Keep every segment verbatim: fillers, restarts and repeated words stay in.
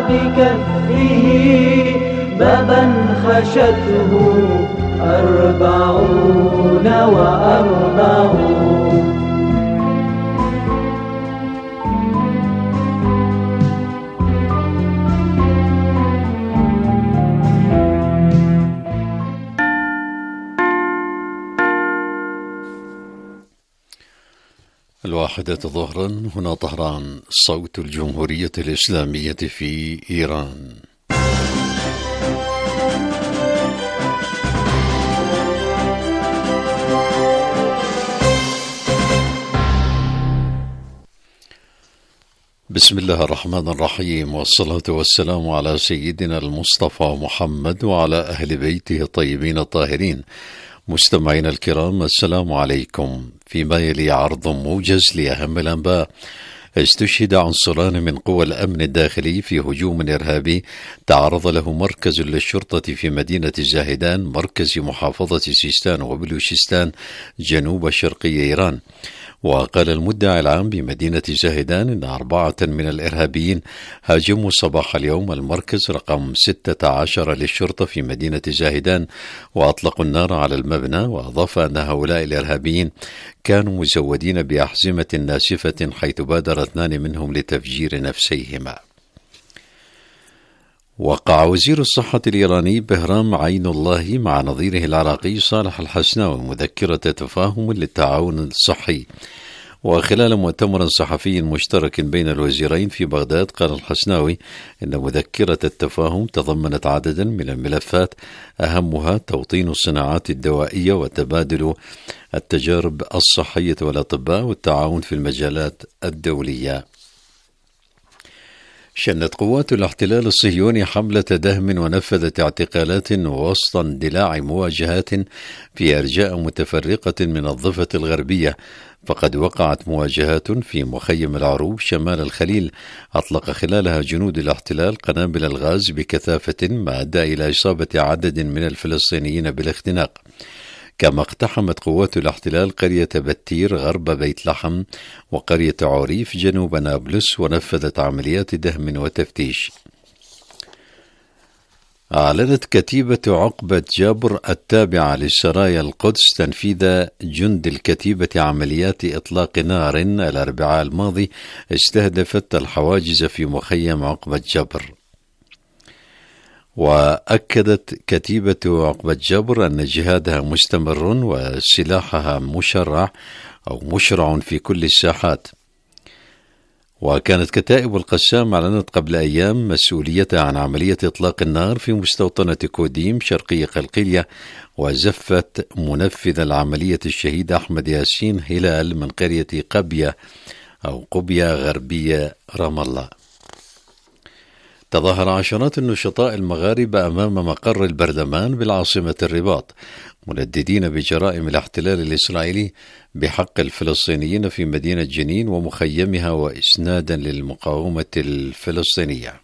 بكفه بابا خشته أربعون وأربعون. الواحدة ظهرا، هنا طهران، صوت الجمهورية الإسلامية في إيران. بسم الله الرحمن الرحيم، والصلاة والسلام على سيدنا المصطفى محمد وعلى أهل بيته الطيبين الطاهرين. مستمعينا الكرام، السلام عليكم. فيما يلي عرض موجز لأهم الأنباء. استشهد عنصران من قوى الأمن الداخلي في هجوم إرهابي تعرض له مركز للشرطة في مدينة زاهدان، مركز محافظة سيستان وبلوشستان جنوب شرقي إيران. وقال المدعي العام بمدينة زاهدان إن أربعة من الإرهابيين هاجموا صباح اليوم المركز رقم ستة عشر للشرطة في مدينة زاهدان وأطلقوا النار على المبنى. وأضاف أن هؤلاء الإرهابيين كانوا مزودين بأحزمة ناسفة، حيث بادر اثنان منهم لتفجير نفسيهما. وقع وزير الصحة الإيراني بهرام عين الله مع نظيره العراقي صالح الحسناوي مذكرة تفاهم للتعاون الصحي. وخلال مؤتمر صحفي مشترك بين الوزيرين في بغداد، قال الحسناوي إن مذكرة التفاهم تضمنت عددا من الملفات، أهمها توطين الصناعات الدوائية وتبادل التجارب الصحية والأطباء والتعاون في المجالات الدولية. شنت قوات الاحتلال الصهيوني حملة دهم ونفذت اعتقالات وسط اندلاع مواجهات في أرجاء متفرقة من الضفة الغربية. فقد وقعت مواجهات في مخيم العروب شمال الخليل أطلق خلالها جنود الاحتلال قنابل الغاز بكثافة، ما أدى إلى إصابة عدد من الفلسطينيين بالاختناق. كما اقتحمت قوات الاحتلال قرية بتير غرب بيت لحم وقرية عريف جنوب نابلس، ونفذت عمليات دهم وتفتيش. أعلنت كتيبة عقبة جابر التابعة لسرايا القدس تنفيذ جند الكتيبة عمليات إطلاق نار الأربعاء الماضي استهدفت الحواجز في مخيم عقبة جبر. وأكدت كتيبة عقبة جبر أن جهادها مستمر وسلاحها مشرع أو مشرع في كل الساحات. وكانت كتائب القسام أعلنت قبل أيام مسؤوليتها عن عملية إطلاق النار في مستوطنة كوديم شرقي قلقيلية، وزفت منفذ العملية الشهيد أحمد ياسين هلال من قرية قبية أو قبية غربية رام الله. تظاهر عشرات النشطاء المغاربة أمام مقر البرلمان بالعاصمة الرباط، منددين بجرائم الاحتلال الإسرائيلي بحق الفلسطينيين في مدينة جنين ومخيمها، وإسنادا للمقاومة الفلسطينية.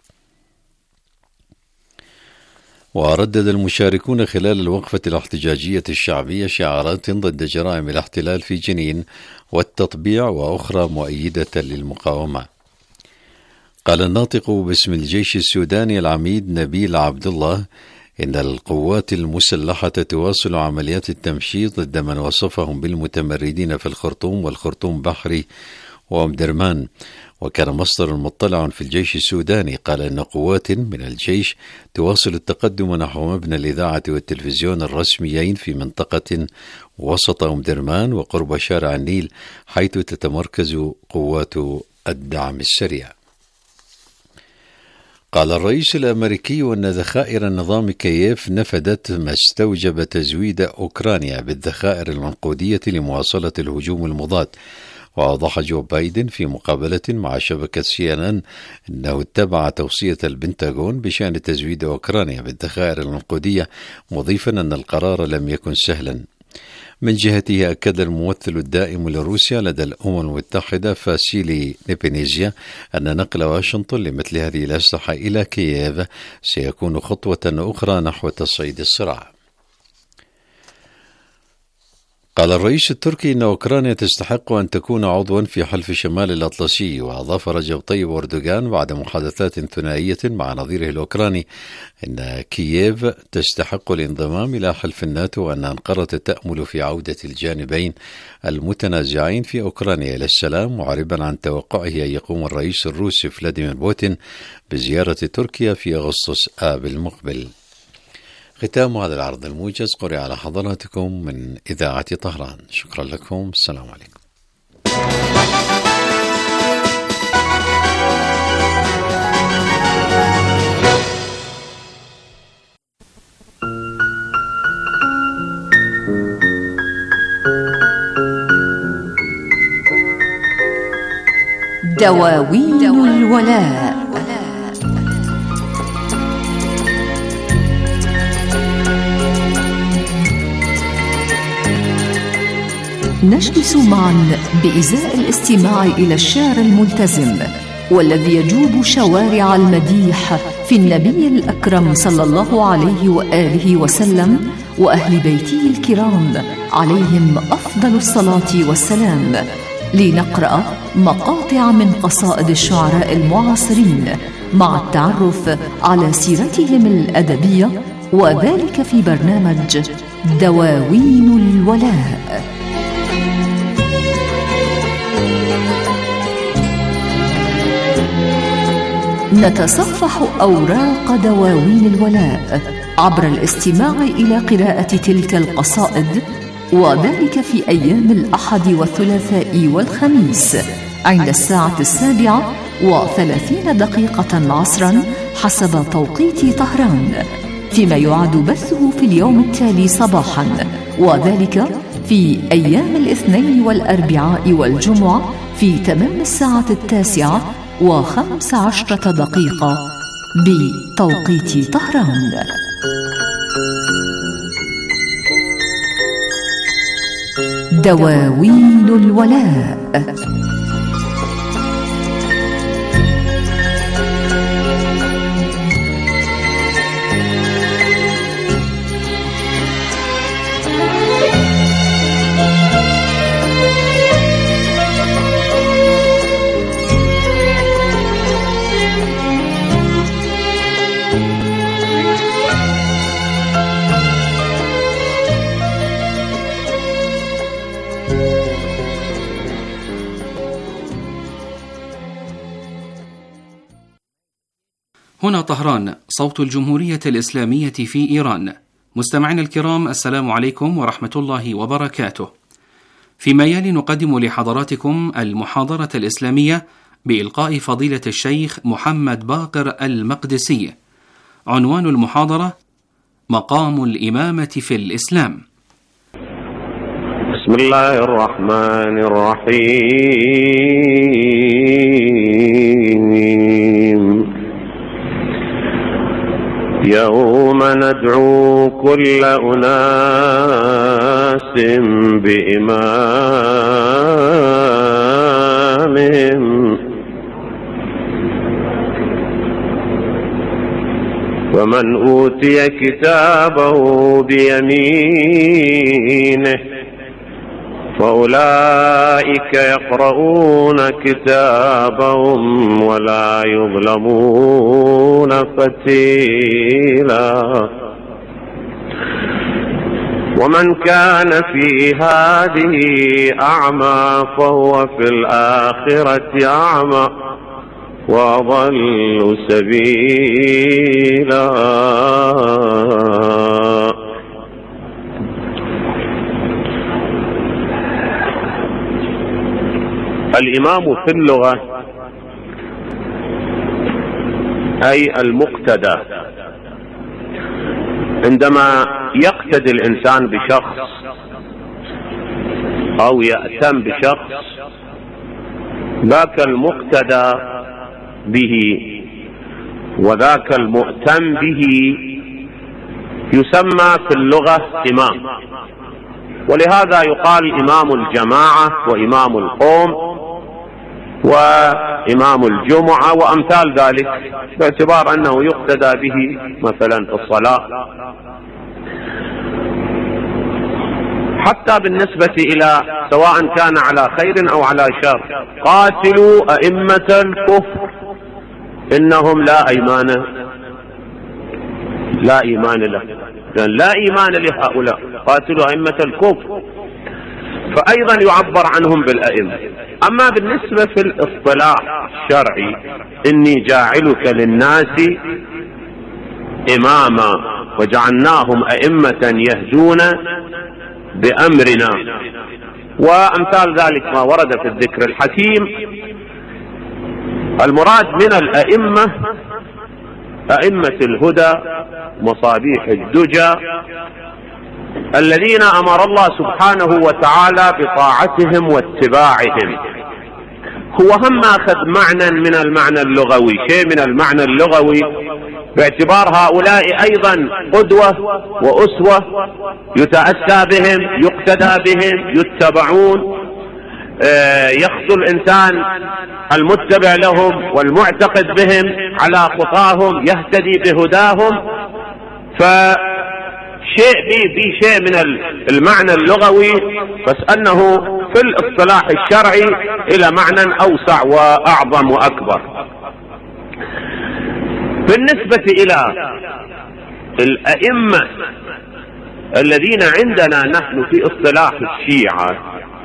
وردد المشاركون خلال الوقفة الاحتجاجية الشعبية شعارات ضد جرائم الاحتلال في جنين والتطبيع وأخرى مؤيدة للمقاومة. قال الناطق باسم الجيش السوداني العميد نبيل عبد الله إن القوات المسلحة تواصل عمليات التمشيط ضد من وصفهم بالمتمردين في الخرطوم والخرطوم بحري وأمدرمان. وكان مصدر مطلع في الجيش السوداني قال إن قوات من الجيش تواصل التقدم نحو مبنى الإذاعة والتلفزيون الرسميين في منطقة وسط أمدرمان وقرب شارع النيل، حيث تتمركز قوات الدعم السريع. قال الرئيس الأمريكي أن ذخائر النظام كييف نفدت، ما استوجب تزويد أوكرانيا بالذخائر المنقودية لمواصلة الهجوم المضاد. وأوضح جو بايدن في مقابلة مع شبكة سي إن إن أنه اتبع توصية البنتاغون بشأن تزويد أوكرانيا بالذخائر المنقودية، مضيفا أن القرار لم يكن سهلا. من جهته أكد الممثل الدائم لروسيا لدى الأمم المتحدة فاسيلي نيبينيزيا أن نقل واشنطن لمثل هذه الأسلحة إلى كييف سيكون خطوة أخرى نحو تصعيد الصراع. قال الرئيس التركي إن أوكرانيا تستحق أن تكون عضوا في حلف شمال الأطلسي. وأضاف رجب طيب أردوغان بعد محادثات ثنائية مع نظيره الأوكراني إن كييف تستحق الانضمام إلى حلف الناتو، وأن أنقرة تأمل في عودة الجانبين المتنازعين في أوكرانيا إلى السلام، معربا عن توقعه أن يقوم الرئيس الروسي فلاديمير بوتين بزيارة تركيا في أغسطس آب المقبل. ختام هذا العرض الموجز قرئ على حضراتكم من إذاعة طهران. شكرا لكم. السلام عليكم. دواوين الولاء. نجلس معا بإزاء الاستماع إلى الشعر الملتزم والذي يجوب شوارع المديح في النبي الأكرم صلى الله عليه وآله وسلم وأهل بيته الكرام عليهم أفضل الصلاة والسلام، لنقرأ مقاطع من قصائد الشعراء المعاصرين مع التعرف على سيرتهم الأدبية، وذلك في برنامج دواوين الولاء. نتصفح أوراق دواوين الولاء عبر الاستماع إلى قراءة تلك القصائد، وذلك في أيام الأحد والثلاثاء والخميس عند الساعة السابعة وثلاثين دقيقة عصرا حسب توقيت طهران، فيما يعاد بثه في اليوم التالي صباحا، وذلك في أيام الاثنين والأربعاء والجمعة في تمام الساعة التاسعة وخمس عشرة دقيقة بتوقيت طهران. دواوين الولاء. هنا طهران، صوت الجمهورية الإسلامية في إيران. مستمعينا الكرام، السلام عليكم ورحمة الله وبركاته. فيما يلي نقدم لحضراتكم المحاضرة الإسلامية بإلقاء فضيلة الشيخ محمد باقر المقدسي. عنوان المحاضرة: مقام الإمامة في الإسلام. بسم الله الرحمن الرحيم. يوم ندعو كل أناس بإمامهم ومن أوتي كتابه بيمينه فأولئك يقرؤون كتابهم ولا يظلمون فتيلا. ومن كان في هذه أعمى فهو في الآخرة أعمى وأضل سبيلا. الإمام في اللغة أي المقتدى. عندما يقتدي الإنسان بشخص أو يأتم بشخص، ذاك المقتدى به وذاك المؤتم به يسمى في اللغة إمام، ولهذا يقال إمام الجماعة وإمام القوم وإمام الجمعة وأمثال ذلك، باعتبار أنه يقتدى به مثلا في الصلاة. حتى بالنسبة إلى سواء كان على خير أو على شر. قاتلوا أئمة الكفر إنهم لا أيمان لا إيمان له، لا إيمان لهؤلاء. قاتلوا أئمة الكفر، فأيضا يعبر عنهم بالأئمة. أما بالنسبة في الاصطلاح الشرعي إني جاعلك للناس إماما وجعلناهم أئمة يهدون بأمرنا وأمثال ذلك ما ورد في الذكر الحكيم، المراد من الأئمة أئمة الهدى مصابيح الدجى الذين أمر الله سبحانه وتعالى بطاعتهم واتباعهم. هو هم أخذ معنى من المعنى اللغوي، شيء من المعنى اللغوي، باعتبار هؤلاء أيضا قدوة وأسوة يتأسى بهم، يقتدى بهم، يتبعون، يخطو الإنسان المتبع لهم والمعتقد بهم على خطاهم يهتدي بهداهم. فشيء في شيء من المعنى اللغوي، بس أنه في الاصطلاح الشرعي إلى معنى أوسع وأعظم وأكبر. بالنسبة إلى الأئمة الذين عندنا نحن في اصطلاح الشيعة،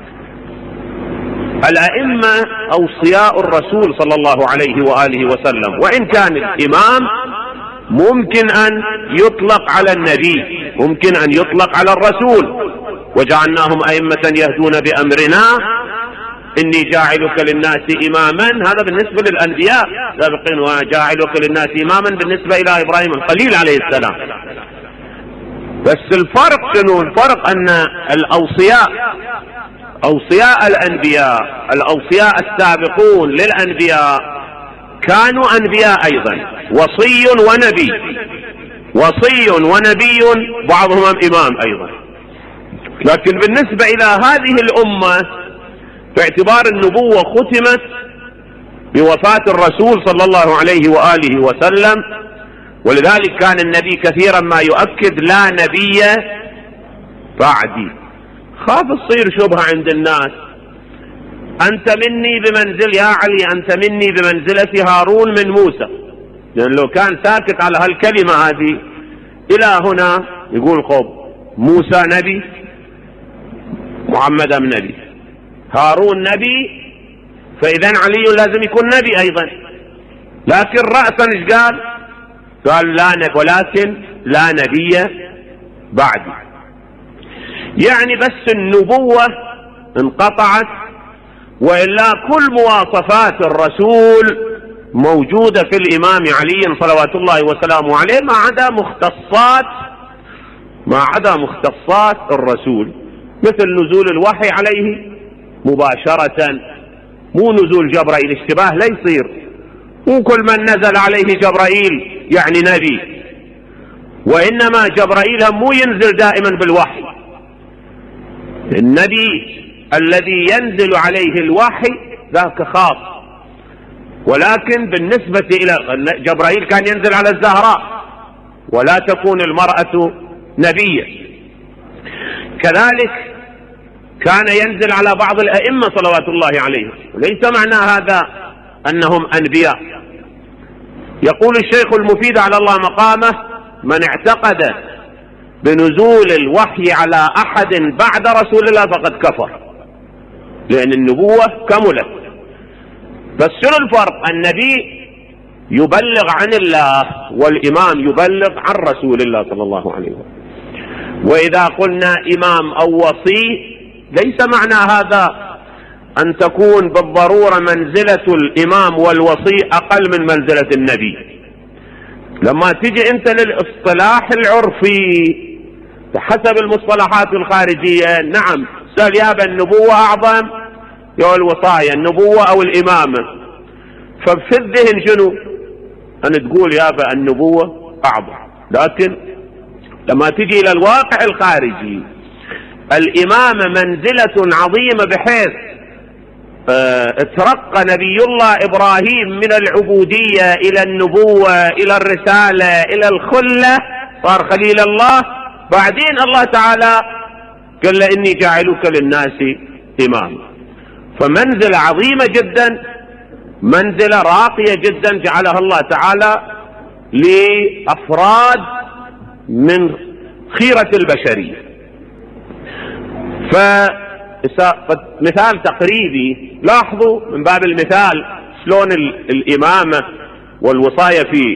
الأئمة أوصياء الرسول صلى الله عليه وآله وسلم، وإن كان الإمام ممكن أن يطلق على النبي، ممكن أن يطلق على الرسول. وجعلناهم أئمة يهدون بأمرنا إني جاعلك للناس إماما، هذا بالنسبة للأنبياء سابقين، وجاعلك للناس إماما بالنسبة إلى إبراهيم الخليل عليه السلام. بس الفرق شنو؟ الفرق أن الأوصياء أوصياء الأنبياء الأوصياء السابقون للأنبياء كانوا أنبياء أيضا، وصي ونبي، وصي ونبي بعضهم إمام أيضا. لكن بالنسبة إلى هذه الأمة باعتبار النبوة ختمت بوفاة الرسول صلى الله عليه وآله وسلم، ولذلك كان النبي كثيرا ما يؤكد لا نبي بعدي. خاف تصير شبهة عند الناس، أنت مني بمنزل يا علي، أنت مني بمنزلة هارون من موسى، لأن لو كان ساكت على هالكلمة هذه إلى هنا يقول خب موسى نبي، محمد نبي، هارون نبي، فإذا علي لازم يكون نبي أيضا. لكن رأسا إيش قال؟ قال لا نبي، ولكن لا نبي بعدي. يعني بس النبوة انقطعت، وإلا كل مواصفات الرسول موجودة في الإمام علي صلوات الله وسلامه عليه، ما عدا مختصات ما عدا مختصات الرسول، مثل نزول الوحي عليه مباشرة، مو نزول جبرائيل، اشتباه لا يصير، مو كل من نزل عليه جبرائيل يعني نبي، وإنما جبرائيل مو ينزل دائما بالوحي. النبي الذي ينزل عليه الوحي ذاك خاص، ولكن بالنسبة إلى جبرائيل كان ينزل على الزهراء ولا تكون المرأة نبية. كذلك كان ينزل على بعض الأئمة صلوات الله عليهم، وليس معنى هذا أنهم أنبياء. يقول الشيخ المفيد على الله مقامه: من اعتقد بنزول الوحي على أحد بعد رسول الله فقد كفر، لأن النبوة كملت. بس شنو الفرق؟ النبي يبلغ عن الله، والإمام يبلغ عن رسول الله صلى الله عليه وسلم. وإذا قلنا إمام أو وصي ليس معنى هذا أن تكون بالضرورة منزلة الإمام والوصي أقل من منزلة النبي. لما تجي أنت للاصطلاح العرفي بحسب المصطلحات الخارجية، نعم سأل يابا النبوة أعظم يا الوصاية، النبوة أو الإمامة، ففي الذهن شنو؟ أن تقول يابا النبوة أعظم. لكن لما تجي إلى الواقع الخارجي، الإمامة منزلة عظيمة بحيث اترقى نبي الله إبراهيم من العبودية إلى النبوة إلى الرسالة إلى الخلة، صار خليل الله. بعدين الله تعالى قال له إني جاعلك للناس إماما. فمنزلة عظيمة جدا، منزلة راقية جدا جعلها الله تعالى لأفراد من خيرة البشرية. فمثال تقريبي، لاحظوا من باب المثال شلون الإمامة والوصاية في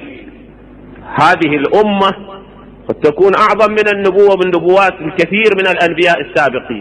هذه الأمة قد تكون أعظم من النبوة من نبوات الكثير من الأنبياء السابقين.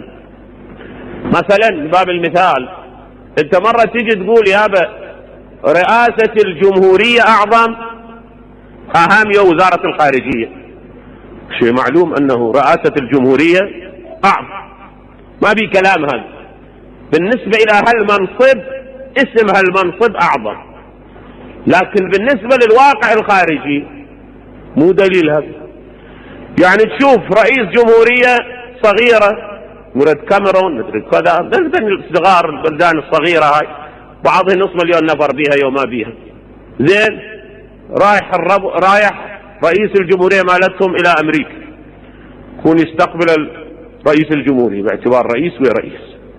مثلا من باب المثال، أنت مرة تيجي تقول يا أبا رئاسة الجمهورية أعظم أهم يا وزارة الخارجية، شيء معلوم أنه رئاسة الجمهورية أعظم، ما بي كلام هذا. بالنسبة إلى هالمنصب اسم هالمنصب أعظم، لكن بالنسبة للواقع الخارجي مو دليل هذا. يعني تشوف رئيس جمهورية صغيرة مرد كاميرون مدري كذا، بلدان الصغار البلدان الصغيرة هاي بعضها نص مليون نفر بيها يوم ما بيها، زين رايح الرب رايح رئيس الجمهورية مالتهم إلى أمريكا، يكون يستقبل رئيس الجمهورية باعتبار رئيس ورئيس.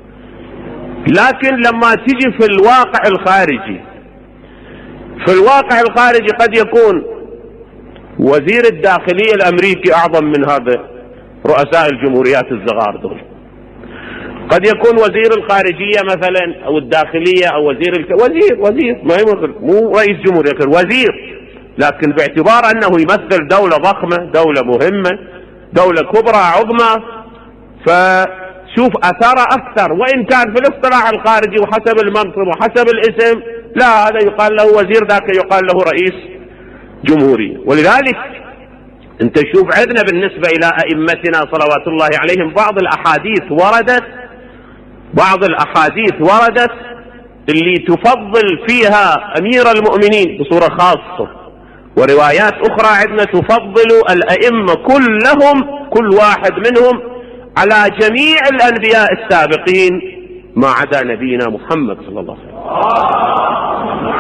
لكن لما تيجي في الواقع الخارجي، في الواقع الخارجي قد يكون وزير الداخلية الأمريكي أعظم من هذا رؤساء الجمهوريات الصغار دول. قد يكون وزير الخارجية مثلا أو الداخلية أو وزير الك... وزير وزير ما يمثل مو رئيس جمهورية، لكن وزير، لكن باعتبار أنه يمثل دولة ضخمة، دولة مهمة، دولة كبرى عظمى، فشوف أثاره أكثر. وإن كان في الاصطلاح الخارجي وحسب المنصب وحسب الاسم لا، هذا يقال له وزير، ذاك يقال له رئيس جمهورية. ولذلك انت شوف عندنا بالنسبة إلى أئمتنا صلوات الله عليهم بعض الأحاديث وردت بعض الأحاديث وردت اللي تفضل فيها أمير المؤمنين بصورة خاصة، وروايات أخرى عندنا تفضل الأئمة كلهم كل واحد منهم على جميع الأنبياء السابقين ما عدا نبينا محمد صلى الله عليه وسلم.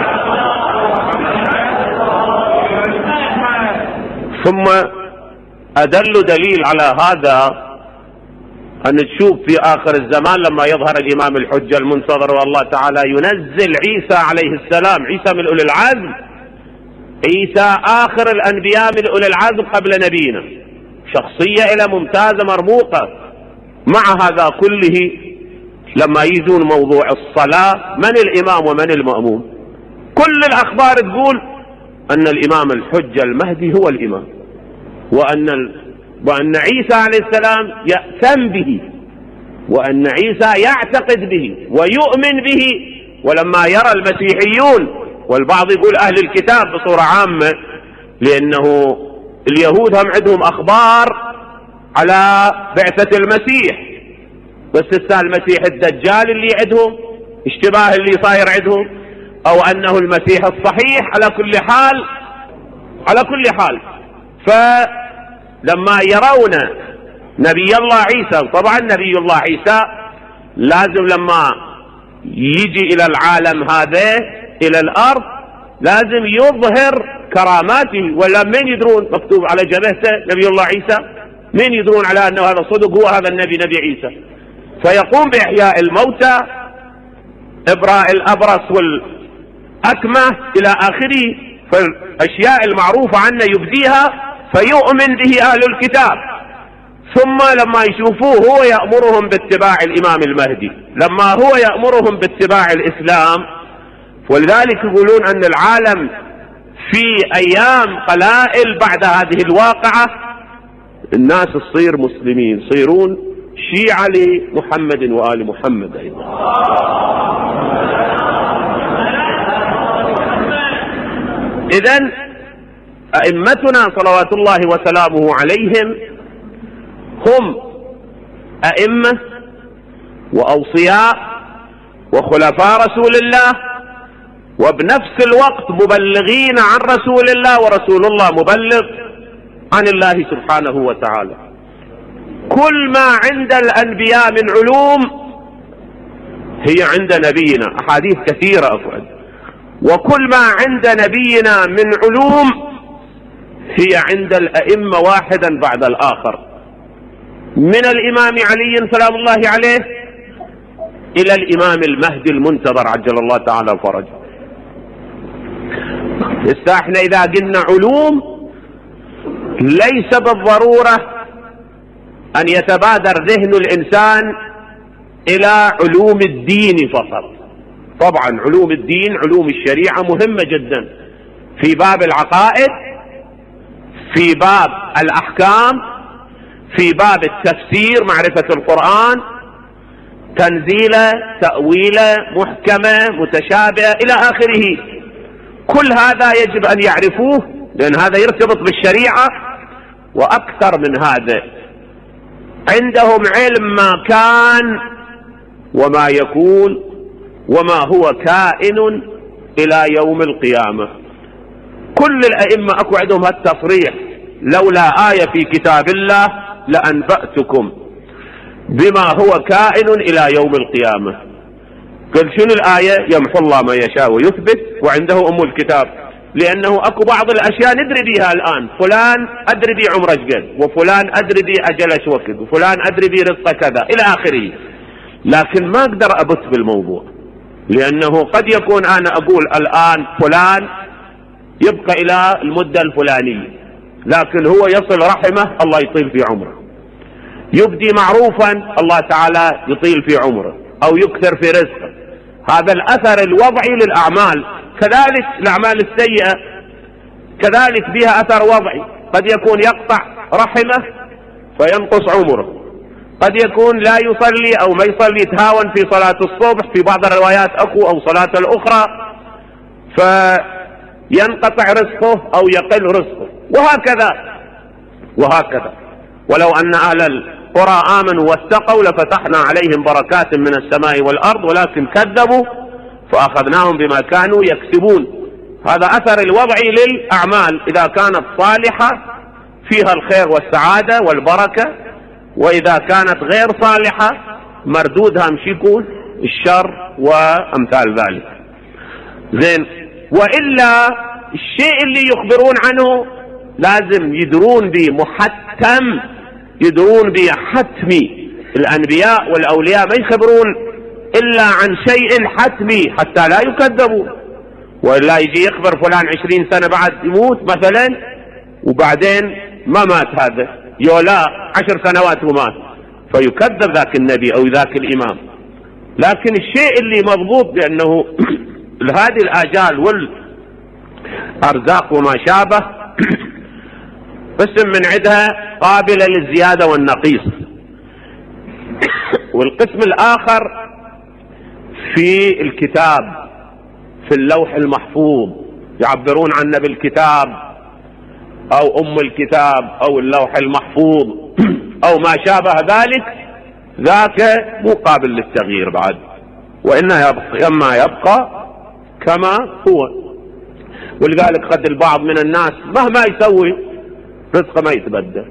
ثم أدل دليل على هذا أن تشوف في آخر الزمان لما يظهر الإمام الحجة المنتظر والله تعالى ينزل عيسى عليه السلام، عيسى من أولي العزم، عيسى آخر الأنبياء من أولي العزم قبل نبينا، شخصية إلى ممتازة مرموقة. مع هذا كله لما يجون موضوع الصلاة من الإمام ومن المأموم؟ كل الأخبار تقول أن الإمام الحجة المهدي هو الإمام، وأن ال... وأن عيسى عليه السلام يأتم به، وأن عيسى يعتقد به ويؤمن به. ولما يرى المسيحيون والبعض يقول أهل الكتاب بصورة عامة، لأنه اليهود هم عندهم أخبار على بعثة المسيح، بس لسه المسيح الدجال اللي عندهم اشتباه اللي صاير عندهم، أو أنه المسيح الصحيح. على كل حال على كل حال فلما يرون نبي الله عيسى، طبعا نبي الله عيسى لازم لما يجي إلى العالم هذا إلى الأرض لازم يظهر كراماته، ولا من يدرون مكتوب على جبهته نبي الله عيسى؟ من يدرون على أنه هذا صدق هو هذا النبي نبي عيسى؟ فيقوم بإحياء الموتى، إبراء الأبرص والأكمة إلى آخره، فالأشياء المعروفة عنه يبديها فيؤمن به أهل الكتاب. ثم لما يشوفوه هو يأمرهم باتباع الإمام المهدي، لما هو يأمرهم باتباع الإسلام. ولذلك يقولون أن العالم في أيام قلائل بعد هذه الواقعة الناس تصير مسلمين، يصيرون شيعة لمحمد وآل محمد أيضا. إذن أئمتنا صلوات الله وسلامه عليهم هم أئمة وأوصياء وخلفاء رسول الله، وبنفس الوقت مبلغين عن رسول الله، ورسول الله مبلغ عن الله سبحانه وتعالى. كل ما عند الأنبياء من علوم هي عند نبينا، أحاديث كثيرة أفعل، وكل ما عند نبينا من علوم هي عند الأئمة واحدا بعد الآخر. من الإمام علي سلام الله عليه إلى الإمام المهدي المنتظر عجل الله تعالى فرجه. إذا احنا إذا قلنا علوم ليس بالضرورة أن يتبادر ذهن الإنسان إلى علوم الدين فقط. طبعا علوم الدين علوم الشريعة مهمة جدا في باب العقائد، في باب الأحكام، في باب التفسير معرفة القرآن، تنزيله، تأويله، محكمة، متشابهة إلى آخره. كل هذا يجب أن يعرفوه لأن هذا يرتبط بالشريعة. وأكثر من هذا عندهم علم ما كان وما يكون وما هو كائن إلى يوم القيامة. كل الأئمة أكو عندهم هالتصريح: لولا آية في كتاب الله لأنبأتكم بما هو كائن إلى يوم القيامة. قل شنو الآية؟ يمحو الله ما يشاء ويثبت وعنده أم الكتاب. لأنه أكو بعض الأشياء ندري بها الآن، فلان أدري بي عمره شقد، وفلان أدري بي أجله وقت، وفلان أدري بي رزقه كذا إلى آخره. لكن ما أقدر أبت بالموضوع لأنه قد يكون أنا أقول الآن فلان يبقى إلى المدة الفلانية، لكن هو يصل رحمه الله يطيل في عمره، يبدي معروفا الله تعالى يطيل في عمره أو يكثر في رزقه. هذا الأثر الوضعي للأعمال. كذلك الأعمال السيئة كذلك بها أثر وضعي، قد يكون يقطع رحمه فينقص عمره، قد يكون لا يصلي أو ما يصلي يتهاون في صلاة الصبح، في بعض الروايات أكو أو صلاة الأخرى فينقطع رزقه أو يقل رزقه، وهكذا وهكذا. ولو أن أهل القرى آمنوا واتقوا لفتحنا عليهم بركات من السماء والأرض ولكن كذبوا فأخذناهم بما كانوا يكسبون. هذا أثر الوضعي للأعمال، إذا كانت صالحة فيها الخير والسعادة والبركة، وإذا كانت غير صالحة مردودها مش يكون الشر وأمثال ذلك. زين، وإلا الشيء اللي يخبرون عنه لازم يدرون به محتم، يدرون به حتمي. الأنبياء والأولياء ما يخبرون إلا عن شيء حتمي حتى لا يكذبوا. وإلا يجي يخبر فلان عشرين سنة بعد يموت مثلا وبعدين ما مات هذا، يولا عشر سنوات ومات، فيكذب ذاك النبي أو ذاك الإمام. لكن الشيء اللي مضبوط بأنه هذه الآجال والأرزاق وما شابه قسم من عدها قابلة للزيادة والنقيص، والقسم الآخر في الكتاب في اللوح المحفوظ، يعبرون عنه بالكتاب أو أم الكتاب أو اللوح المحفوظ أو ما شابه ذلك، ذاك مو قابل للتغيير بعد، وإنه يبقى كما يبقى كما هو. ولذلك قد البعض من الناس مهما يسوي رزقه ما يتبدل،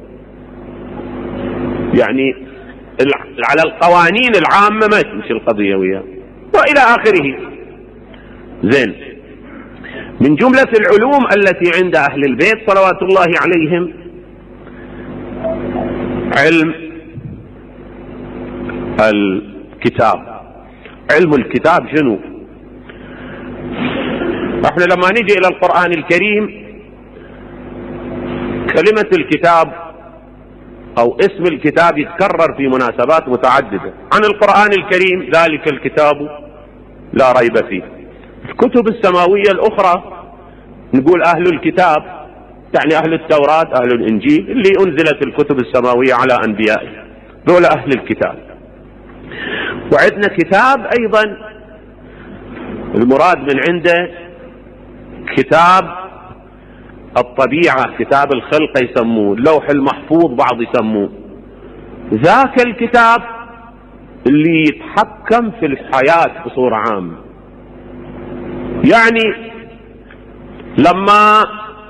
يعني على القوانين العامة ما تمشي القضية وياه وإلى آخره. زين، من جملة العلوم التي عند أهل البيت صلوات الله عليهم علم الكتاب. علم الكتاب شنو؟ احنا لما نيجي إلى القرآن الكريم كلمة الكتاب أو اسم الكتاب يتكرر في مناسبات متعددة عن القرآن الكريم: ذلك الكتاب لا ريب فيه. الكتب السماوية الأخرى نقول أهل الكتاب، يعني أهل التوراة، أهل الإنجيل، اللي أنزلت الكتب السماوية على أنبيائه، دول أهل الكتاب. وعندنا كتاب أيضا المراد من عنده كتاب الطبيعة، كتاب الخلق يسموه، اللوح المحفوظ بعض يسموه. ذاك الكتاب اللي يتحكم في الحياة بصورة عامة. يعني لما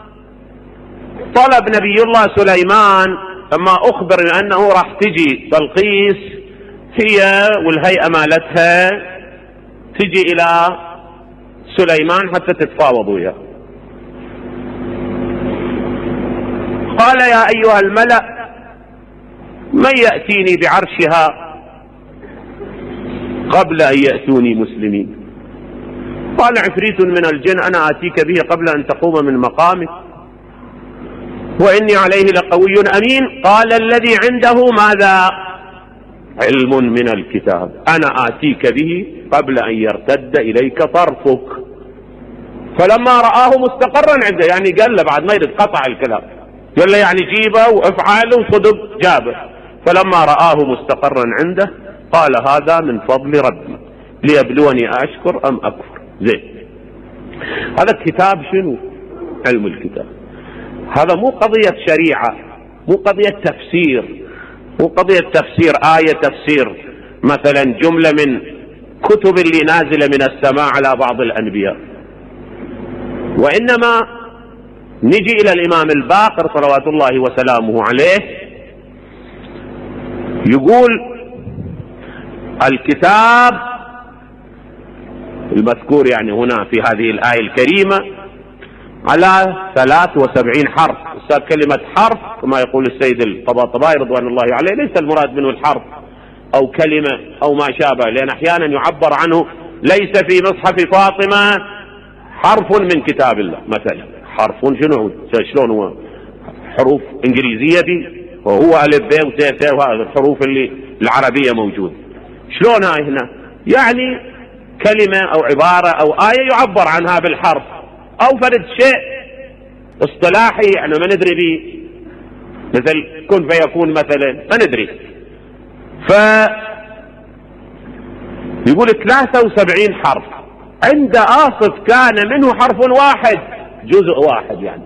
طلب نبي الله سليمان، لما أخبر أنه راح تجي بلقيس هي والهيئة مالتها تجي إلى سليمان حتى تتفاوضوا وياه، قال: يا أيها الملأ من يأتيني بعرشها قبل أن يأتوني مسلمين. قال عفريت من الجن أنا آتيك به قبل أن تقوم من مقامك وإني عليه لقوي أمين. قال الذي عنده ماذا؟ علم من الكتاب، أنا آتيك به قبل أن يرتد إليك طرفك. فلما رآه مستقرا عنده، يعني قال له بعد ما يرد قطع الكلام، قال له يعني جيبه وافعاله وصدق جابه. فلما رآه مستقرا عنده قال هذا من فضل ربي ليبلوني أشكر أم أكفر. زين، هذا الكتاب شنو؟ علم الكتاب. هذا مو قضية شريعة، مو قضية تفسير، مو قضية تفسير آية، تفسير مثلا جملة من كتب اللي نازلة من السماء على بعض الأنبياء. وإنما نجي إلى الإمام الباقر صلوات الله وسلامه عليه، يقول الكتاب المذكور يعني هنا في هذه الآية الكريمة على ثلاث وسبعين حرف. كلمة حرف كما يقول السيد الطباطبائي رضوان الله عليه ليس المراد منه الحرف أو كلمة أو ما شابه، لأن أحيانا يعبر عنه ليس في مصحف فاطمة حرف من كتاب الله مثلا. حرف شنو؟ شلون هو؟ حروف إنجليزية دي وهو ألف ب وت ت وهذه الحروف اللي العربية موجودة. شلون هاي هنا؟ يعني كلمة أو عبارة أو آية يعبر عنها بالحرف أو فرد شيء اصطلاحي يعني ما ندري به، مثل كن فيكون مثلا ما ندري. ف يقول ثلاثة وسبعين حرف، عند آصف كان منه حرف واحد جزء واحد يعني،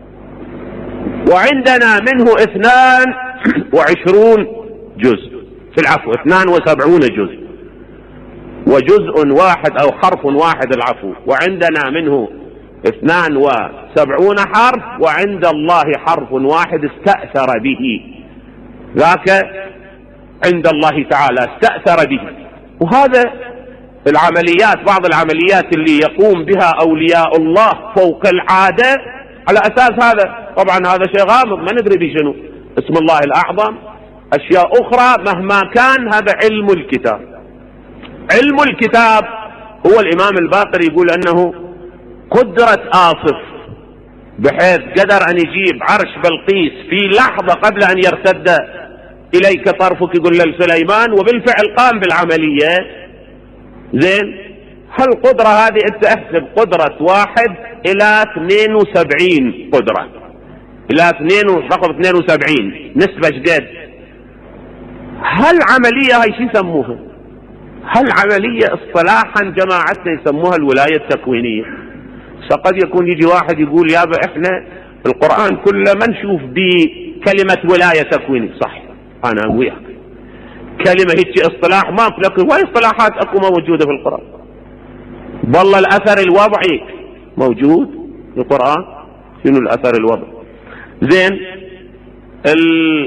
وعندنا منه اثنان وعشرون جزء، في العفو اثنان وسبعون جزء، وجزء واحد أو حرف واحد العفو، وعندنا منه اثنان وسبعون حرف، وعند الله حرف واحد استأثر به، ذاك عند الله تعالى استأثر به. وهذا العمليات، بعض العمليات اللي يقوم بها أولياء الله فوق العادة على أساس هذا. طبعا هذا شيء غامض ما ندري بشنو، اسم الله الأعظم، أشياء أخرى مهما كان، هذا علم الكتاب. علم الكتاب هو الإمام الباقر يقول أنه قدرة آصف بحيث قدر أن يجيب عرش بلقيس في لحظة قبل أن يرتد إليك طرفك، يقول لسليمان، وبالفعل قام بالعملية. زين، هالقدرة هذه انت احسب قدرة واحد الى اثنين وسبعين قدرة، الى اثنين رقم اثنين وسبعين نسبة جديد. هالعملية هاي شو يسموها؟ هالعملية اصطلاحا جماعتنا يسموها الولاية التكوينية. فقد يكون يجي واحد يقول يابا احنا القرآن كله ما نشوف بكلمة ولاية تكوينية. صح، انا وياك، كلمة هيك اصطلاح ماكو، لكن واي اصطلاحات اكو موجودة في القرآن. والله الاثر الوضعي موجود في القرآن. شنو الاثر الوضعي؟ زين، ال...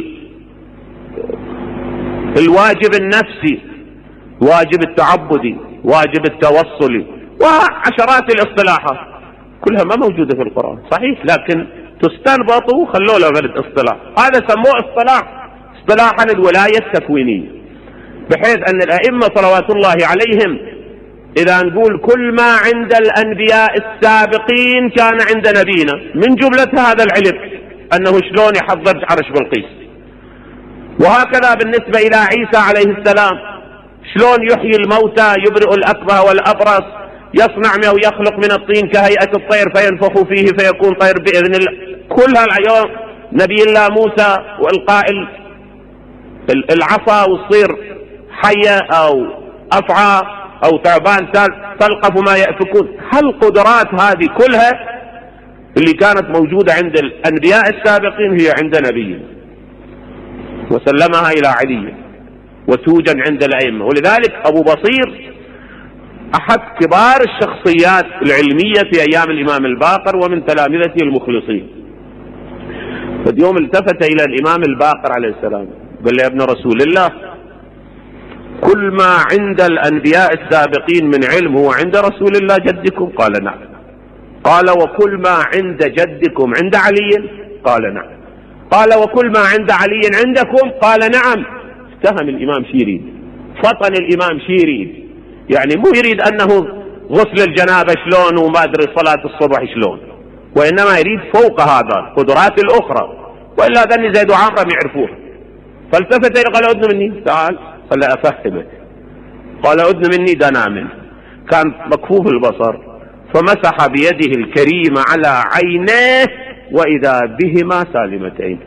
الواجب النفسي، واجب التعبدي، واجب التوصلي، وعشرات الاصطلاحات كلها ما موجودة في القرآن. صحيح، لكن تستنبط وخلوا له ولد اصطلاح. هذا سموه اصطلاح اصطلاحا الولاية التكوينية، بحيث أن الأئمة صلوات الله عليهم إذا نقول كل ما عند الأنبياء السابقين كان عند نبينا، من جملة هذا العلم أنه شلون يحضر عرش بلقيس. وهكذا بالنسبة إلى عيسى عليه السلام، شلون يحيي الموتى، يبرئ الأكمه والأبرص، يصنع ويخلق من الطين كهيئة الطير فينفخ فيه فيكون طير بإذن الله. كل هالعيون نبي الله موسى والقاء العصا وتصير حية أو أفعى أو تعبان تلقف ما يأفكون. هالقدرات هذه كلها اللي كانت موجودة عند الأنبياء السابقين هي عند نبينا، وسلمها إلى علي وتوجد عند الأئمة. ولذلك أبو بصير أحد كبار الشخصيات العلمية في أيام الإمام الباقر ومن تلامذته المخلصين. فاليوم التفت إلى الإمام الباقر عليه السلام قال له يا ابن رسول الله، كل ما عند الأنبياء السابقين من علم هو عند رسول الله جدكم؟ قال نعم. قال وكل ما عند جدكم عند علي؟ قال نعم. قال وكل ما عند علي عندكم؟ قال نعم. افتهم الإمام شي يريد، فطن الإمام شي يريد، يعني مو يريد أنه غسل الجنابة شلون وما أدري صلاة الصبح شلون، وإنما يريد فوق هذا القدرات الأخرى، وإلا ذني زيد وعمرة يعرفوه. فالتفت إليه قال أدن مني، تعال قال أفهمك. قال أدن مني دنا منه، كان مكفوف البصر، فمسح بيده الكريمة على عينيه وإذا بهما سالمتين.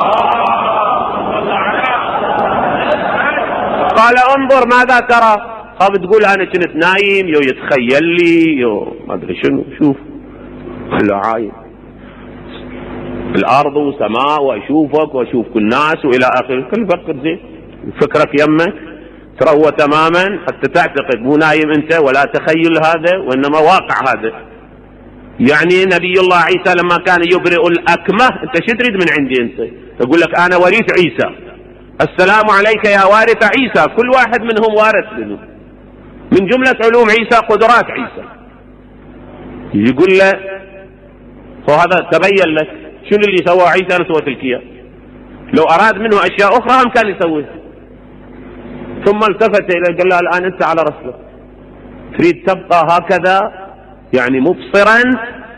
قال انظر ماذا ترى؟ خاف تقول أنا كنت نايم يو يتخيل لي يو ما أدري شنو. شوف قال له عايم الأرض وسماء وأشوفك وأشوف كل الناس وإلى آخره. كل فكر زين، فكرك يمك تروى تماما حتى تعتقد مو نايم أنت ولا تخيل هذا وإنما واقع هذا. يعني نبي الله عيسى لما كان يبرئ الأكمة، أنت شو تريد من عندي؟ أنت يقول لك أنا وريث عيسى، السلام عليك يا وارث عيسى. كل واحد منهم وارث منه، من جملة علوم عيسى قدرات عيسى. يقول له وهذا تبين لك شنو اللي سوى عيسى أنا سويت لك إياه، لو أراد منه أشياء أخرى هم كان يسويها. ثم التفت إليه قال له الآن أنت على رسلك، تريد تبقى هكذا يعني مبصرا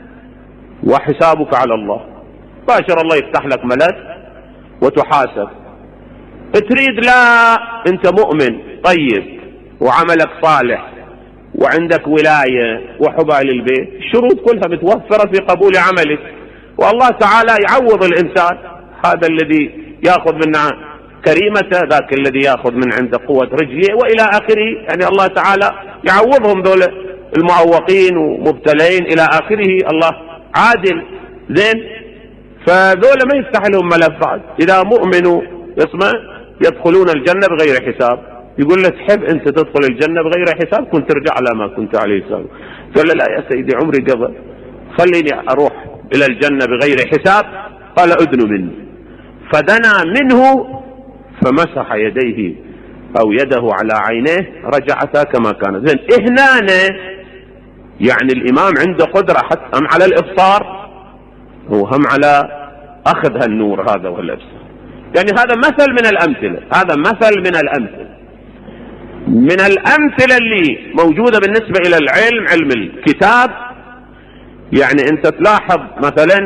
وحسابك على الله، باشر الله يفتح لك ملك وتحاسب. تريد لا أنت مؤمن طيب وعملك صالح وعندك ولاية وحب أهل البيت، الشروط كلها متوفرة في قبول عملك، والله تعالى يعوض الإنسان، هذا الذي يأخذ منا كريمته ذاك الذي يأخذ من عنده قوة رجليه وإلى آخره. يعني الله تعالى يعوضهم ذولا المعوقين ومبتلين إلى آخره، الله عادل زين. فذولا ما يفتح لهم ملف بعد، إذا مؤمنوا اسمه يدخلون الجنة بغير حساب. يقول له تحب أنت تدخل الجنة بغير حساب كنت ترجع على ما كنت عليه سابق. قال له لا يا سيدي عمري قبل، خليني أروح إلى الجنة بغير حساب. قال أدن مني، فدنا منه فمسح يديه أو يده على عينيه رجعتا كما كانت. زين إهنا يعني الإمام عنده قدرة حتى هم على الإبصار وهم على أخذ هالنور هذا والإبصار. يعني هذا مثل من الأمثلة، هذا مثل من الأمثلة من الأمثلة اللي موجودة بالنسبة إلى العلم، علم الكتاب. يعني أنت تلاحظ مثلا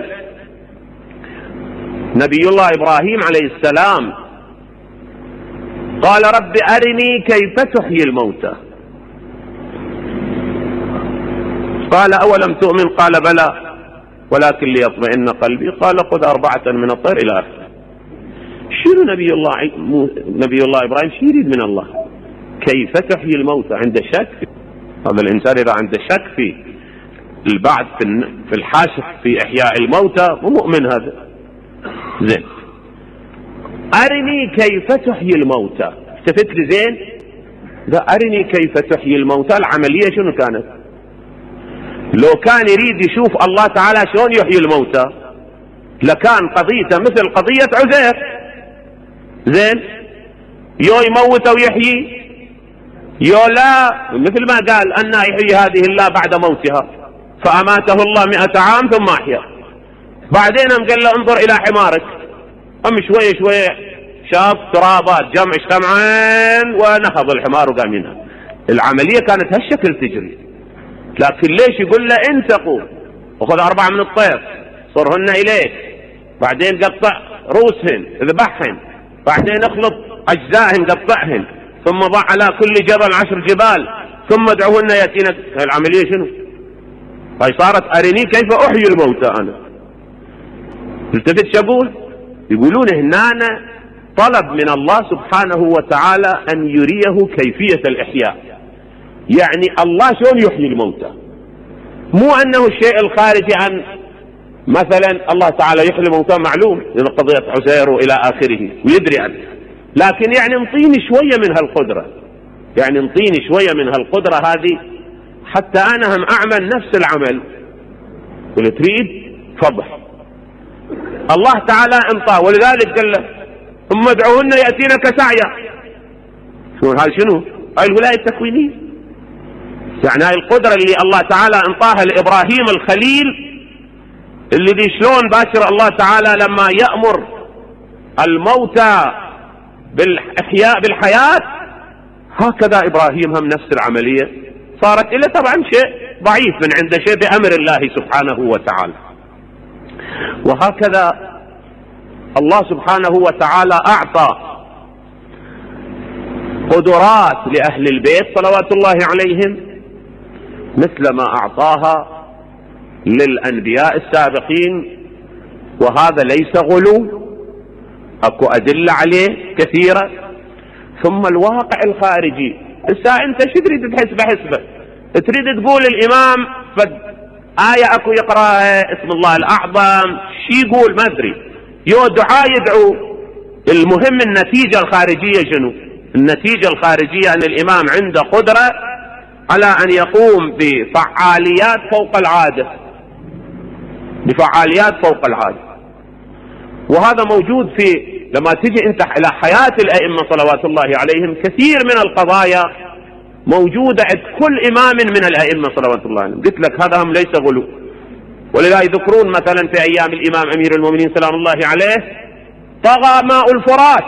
نبي الله إبراهيم عليه السلام قال رب أرني كيف تحيي الموتى، قال أولم تؤمن؟ قال بلى ولكن ليطمئن قلبي، قال خذ أربعة من الطير إلى آخره. شنو نبي الله نبي الله إبراهيم شو يريد من الله؟ كيف تحيي الموتى؟ عنده شك. هذا الإنسان إذا عنده شك في البعث في الحاشر في إحياء الموتى مو مؤمن هذا. زين أرني كيف تحيي الموتى، التفت لي زين، ذا أرني كيف تحيي الموتى العملية شنو كانت؟ لو كان يريد يشوف الله تعالى شلون يحيي الموتى لكان قضيته مثل قضية عزير. زين يو يموت ويحيي، يو لا، مثل ما قال أن يحيي هذه الله بعد موتها فأماته الله مئة عام ثم أحيا. بعدين قال له انظر إلى حمارك، أم شوية شوية شاف ترابات جمع اجتمعين ونهض الحمار وقام ينهض. العملية كانت هالشكل تجري، لكن ليش يقول له انتقوا وخذ أربعة من الطير صرهن إليك، بعدين قطع رؤوسهن اذبحهن، بعدين اخلط أجزائهن قطعهن، ثم ضع على كل جبل عشر جبال ثم ادعوهن يأتينا. العملية شنو؟ هاي صارت أرني كيف أحيي الموتى. أنا التفت شبول يقولون هنا طلب من الله سبحانه وتعالى أن يريه كيفية الإحياء، يعني الله شلون يحيي الموتى، مو أنه الشيء الخارجي عن مثلا الله تعالى يحيي الموتى معلوم من قضية عزير وإلى آخره ويدري عنه، لكن يعني انطيني شوية من هالقدرة، يعني انطيني شوية من هالقدرة هذه حتى أنا هم أعمل نفس العمل. ولا تريد فضح الله تعالى انطاه، ولذلك قال له ثم ادعوهن يأتينك سعيا. شو هاي؟ شنو هاي؟ الولاية التكوينية. يعني هاي القدرة اللي الله تعالى انطاها لإبراهيم الخليل، الذي شلون باشر الله تعالى لما يأمر الموتى بالإحياء بالحياة، هكذا إبراهيم هم نفس العملية صارت إلى طبعا شيء ضعيف من عند شيء بأمر الله سبحانه وتعالى. وهكذا الله سبحانه وتعالى أعطى قدرات لأهل البيت صلوات الله عليهم مثل ما أعطاها للأنبياء السابقين، وهذا ليس غلو، أكو أدلة عليه كثيرة. ثم الواقع الخارجي، إسا أنت شو تريد تحسبه حسبه؟ تريد تقول الإمام فد آية أكو يقرأ اسم الله الأعظم، شي يقول ما أدري، يو دعاء يدعو. المهم النتيجة الخارجية شنو؟ النتيجة الخارجية أن الإمام عنده قدرة على أن يقوم بفعاليات فوق العادة، بفعاليات فوق العادة. وهذا موجود في لما تجي انت إلى حياة الأئمة صلوات الله عليهم، كثير من القضايا موجودة عند كل إمام من الأئمة صلوات الله عليهم. قلت لك هذا هم ليس غلو. ولذا يذكرون مثلا في أيام الإمام أمير المؤمنين سلام الله عليه طغى ماء الفرات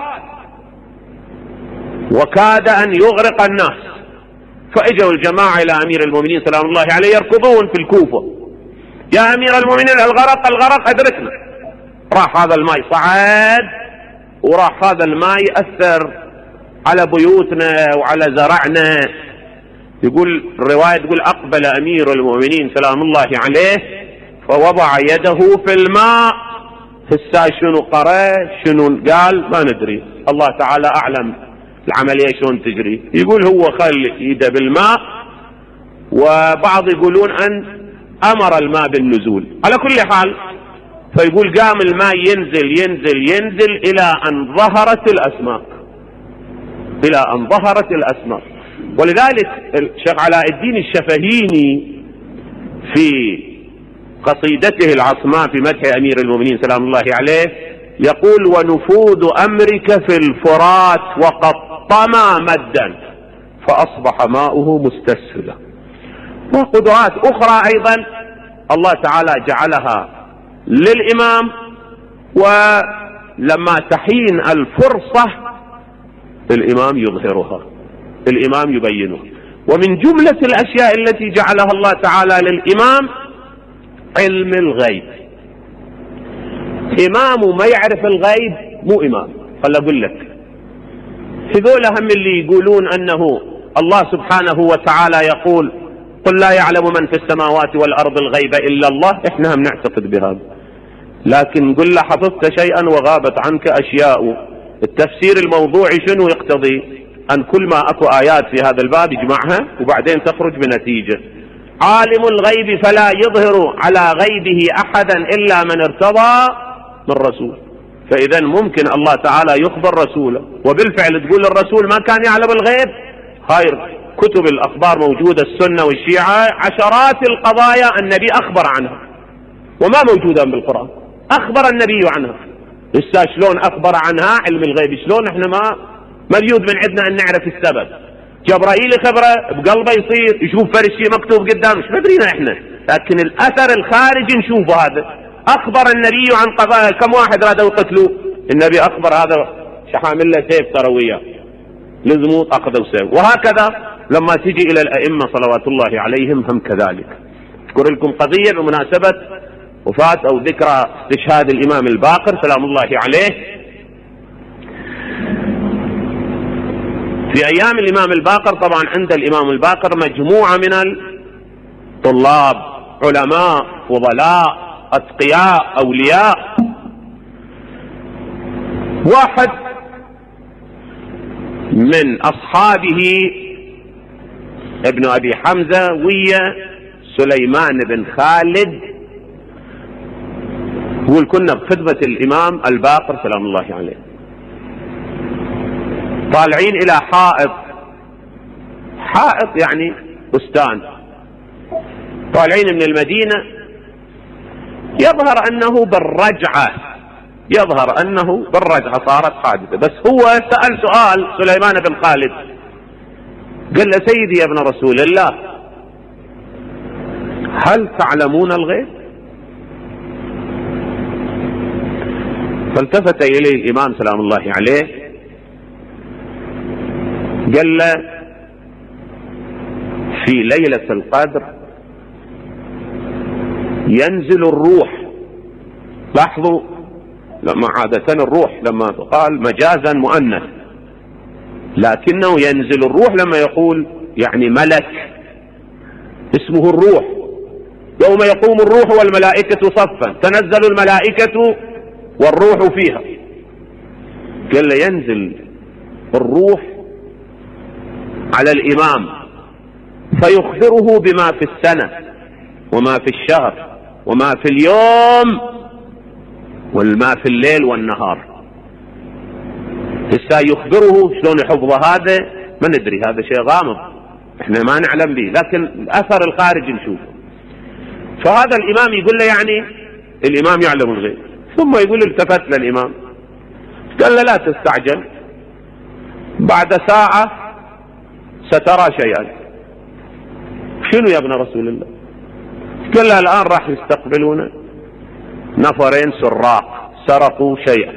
وكاد أن يغرق الناس، فإجوا الجماعة إلى أمير المؤمنين سلام الله عليه يركضون في الكوفة: يا أمير المؤمنين الغرق الغرق أدركنا. راح هذا الماء صعد، وراح هذا الماء يأثر على بيوتنا وعلى زرعنا. يقول الرواية تقول أقبل أمير المؤمنين سلام الله عليه فوضع يده في الماء. هسا شنو قرأ شنو قال ما ندري، الله تعالى أعلم العملية شلون تجري. يقول هو خل يده بالماء، وبعض يقولون أن أمر الماء بالنزول. على كل حال فيقول قام الماء ينزل ينزل ينزل إلى أن ظهرت الأسماك، إلى أن ظهرت الأسماك. ولذلك الشيخ علاء الدين الشفهيني في قصيدته العصماء في مدح أمير المؤمنين سلام الله عليه يقول: ونفوذ أمرك في الفرات وقد طمى مدا فأصبح ماؤه مستسهلا. وقدرات أخرى أيضا الله تعالى جعلها للإمام، ولما تحين الفرصة الإمام يظهرها، الإمام يبينها. ومن جملة الأشياء التي جعلها الله تعالى للإمام علم الغيب. إمام ما يعرف الغيب مو إمام. خل أقول لك، هذول هم اللي يقولون أنه الله سبحانه وتعالى يقول: قل لا يعلم من في السماوات والأرض الغيب إلا الله. إحنا هم نعتقد بهذا، لكن قل له حفظت شيئا وغابت عنك أشياء. التفسير الموضوعي شنو يقتضي؟ أن كل ما أكو آيات في هذا الباب يجمعها وبعدين تخرج بنتيجة. عالم الغيب فلا يظهر على غيبه أحدا إلا من ارتضى من رسول. فإذا ممكن الله تعالى يخبر رسوله، وبالفعل تقول الرسول ما كان يعلم الغيب. هاي كتب الأخبار موجودة، السنة والشيعة، عشرات القضايا النبي أخبر عنها وما موجودة بالقرآن، أخبر النبي عنها. لسه شلون أخبر عنها علم الغيب؟ شلون احنا ما مليود من عندنا أن نعرف السبب؟ جبرائيل خبره بقلبه يصير يشوف فرش شيء مكتوب قدام، مش مدرينا احنا، لكن الأثر الخارجي نشوفه. هذا أخبر النبي عن قضايا. كم واحد رادوا يقتلوه؟ النبي أخبر هذا شحامل له سيف ترويه لزموط أخذوا سيف. وهكذا لما تجي إلى الأئمة صلوات الله عليهم هم كذلك. أذكر لكم قضية بمناسبة وفاة أو ذكرى استشهاد الإمام الباقر سلام الله عليه. في أيام الإمام الباقر طبعا عند الإمام الباقر مجموعة من الطلاب، علماء، فضلاء، أتقياء، أولياء. واحد من أصحابه ابن أبي حمزة ويا سليمان بن خالد يقول كنا بخدمة الإمام الباقر سلام الله عليه، طالعين إلى حائط، حائط يعني بستان، طالعين من المدينة. يظهر أنه بالرجعة، يظهر أنه بالرجعة صارت حادثة. بس هو سأل سؤال سليمان بن خالد، قال له: سيدي يا ابن رسول الله، هل تعلمون الغيب؟ فالتفت إليه الإمام سلام الله عليه قال له: في ليلة القدر ينزل الروح. لاحظوا لما عادة الروح لما قال مجازا مؤنث، لكنه ينزل الروح لما يقول يعني ملك اسمه الروح. يوم يقوم الروح والملائكة صفا تنزل الملائكة والروح فيها. قال ينزل الروح على الإمام فيخبره بما في السنة وما في الشهر وما في اليوم وما في الليل والنهار. هسه يخبره شلون يحفظ هذا ما ندري، هذا شيء غامض احنا ما نعلم به، لكن الأثر الخارج نشوفه. فهذا الإمام يقول له يعني الإمام يعلم الغيب. ثم يقول التفت للإمام قال له: لا تستعجل، بعد ساعة سترى شيئا. شنو يا ابن رسول الله؟ قال له: الآن راح يستقبلون نفرين سراق سرقوا شيئا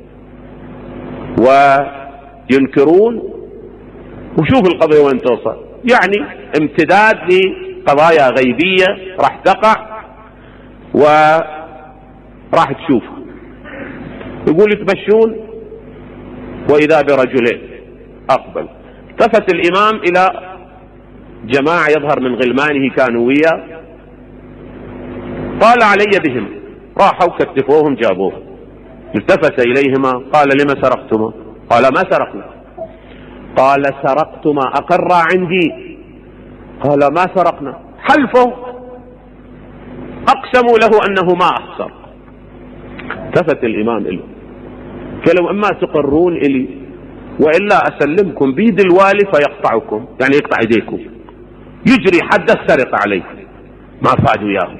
وينكرون، وشوف القضية وين توصل، يعني امتداد لقضايا غيبية راح تقع وراح تشوفها. يقول يتمشون وإذا برجلين أقبل. التفت الإمام إلى جماعة يظهر من غلمانه كانوا وياه، قال: علي بهم. راحوا كتفوهم جابوهم. التفت إليهما قال: لما سرقتما؟ قال: ما سرقنا. قال: سرقتما أقر عندي؟ قال: ما سرقنا. حلفوا أقسموا له أنه ما أخسر. التفت الإمام إله قالوا: إما تقرون إلي وإلا أسلمكم بيد الوالي فيقطعكم، يعني يقطع يديكم، يجري حد السرقة عليه. ما فادوا إياه.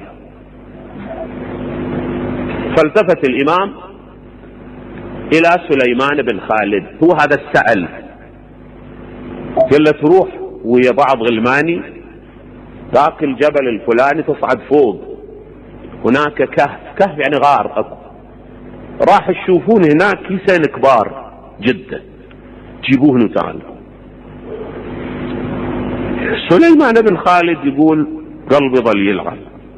فالتفت الإمام إلى سليمان بن خالد، هو هذا السأل، قال له: تروح ويا بعض غلماني ذاك الجبل الفلاني تصعد فوق، هناك كهف، كهف يعني غار أكو، راح تشوفون هناك كيسين كبار جدا، جيبوهن وتعالوا. سليمان بن خالد يقول قلبي ظل يلعب،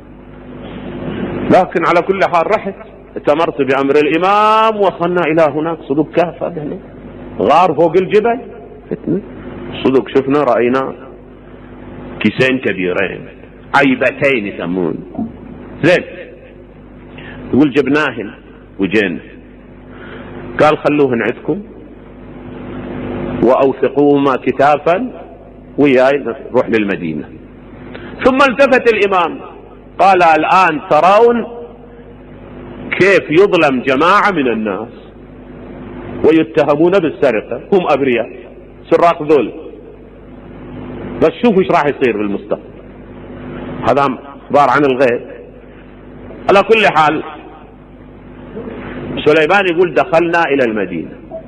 لكن على كل حال رحت اتمرت بأمر الإمام وصلنا إلى هناك صدق كهف، هذا غار فوق الجبل صدق، شفنا رأينا كيسين كبيرين عيبتين يسمون. زين، يقول جبناهن وجينا، قال خلوهن عندكم وأوثقوهما كتافا وياي نروح للمدينة. ثم التفت الإمام قال: الآن ترون كيف يظلم جماعة من الناس ويتهمون بالسرقة، هم أبرياء سراق ذول، بس شوفوا ايش راح يصير بالمستقبل. هذا اخبار عن الغيب. على كل حال سليمان يقول دخلنا إلى المدينة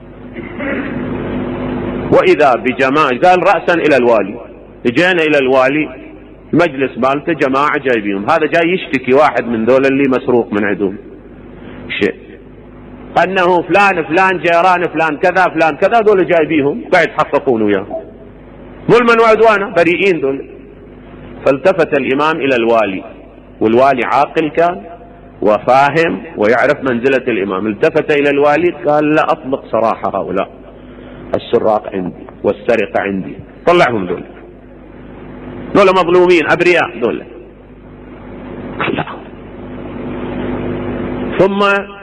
وإذا بجماعة، قال رأسا إلى الوالي، جينا إلى الوالي مجلس مالته جماعة جايبيهم، هذا جاي يشتكي واحد من ذول اللي مسروق من عندهم شيء، أنه فلان فلان جيران فلان كذا فلان كذا، ذول جايبيهم قاعد يتحققون وياه ظلما وعدوانا، بريئين ذول. فالتفت الإمام إلى الوالي، والوالي عاقل كان وفاهم ويعرف منزلة الإمام. التفت إلى الوالي قال: لا أطلق سراح هؤلاء السراق عندي والسرقة عندي، طلعهم ذول، ذول مظلومين أبرياء ذول. لا. ثم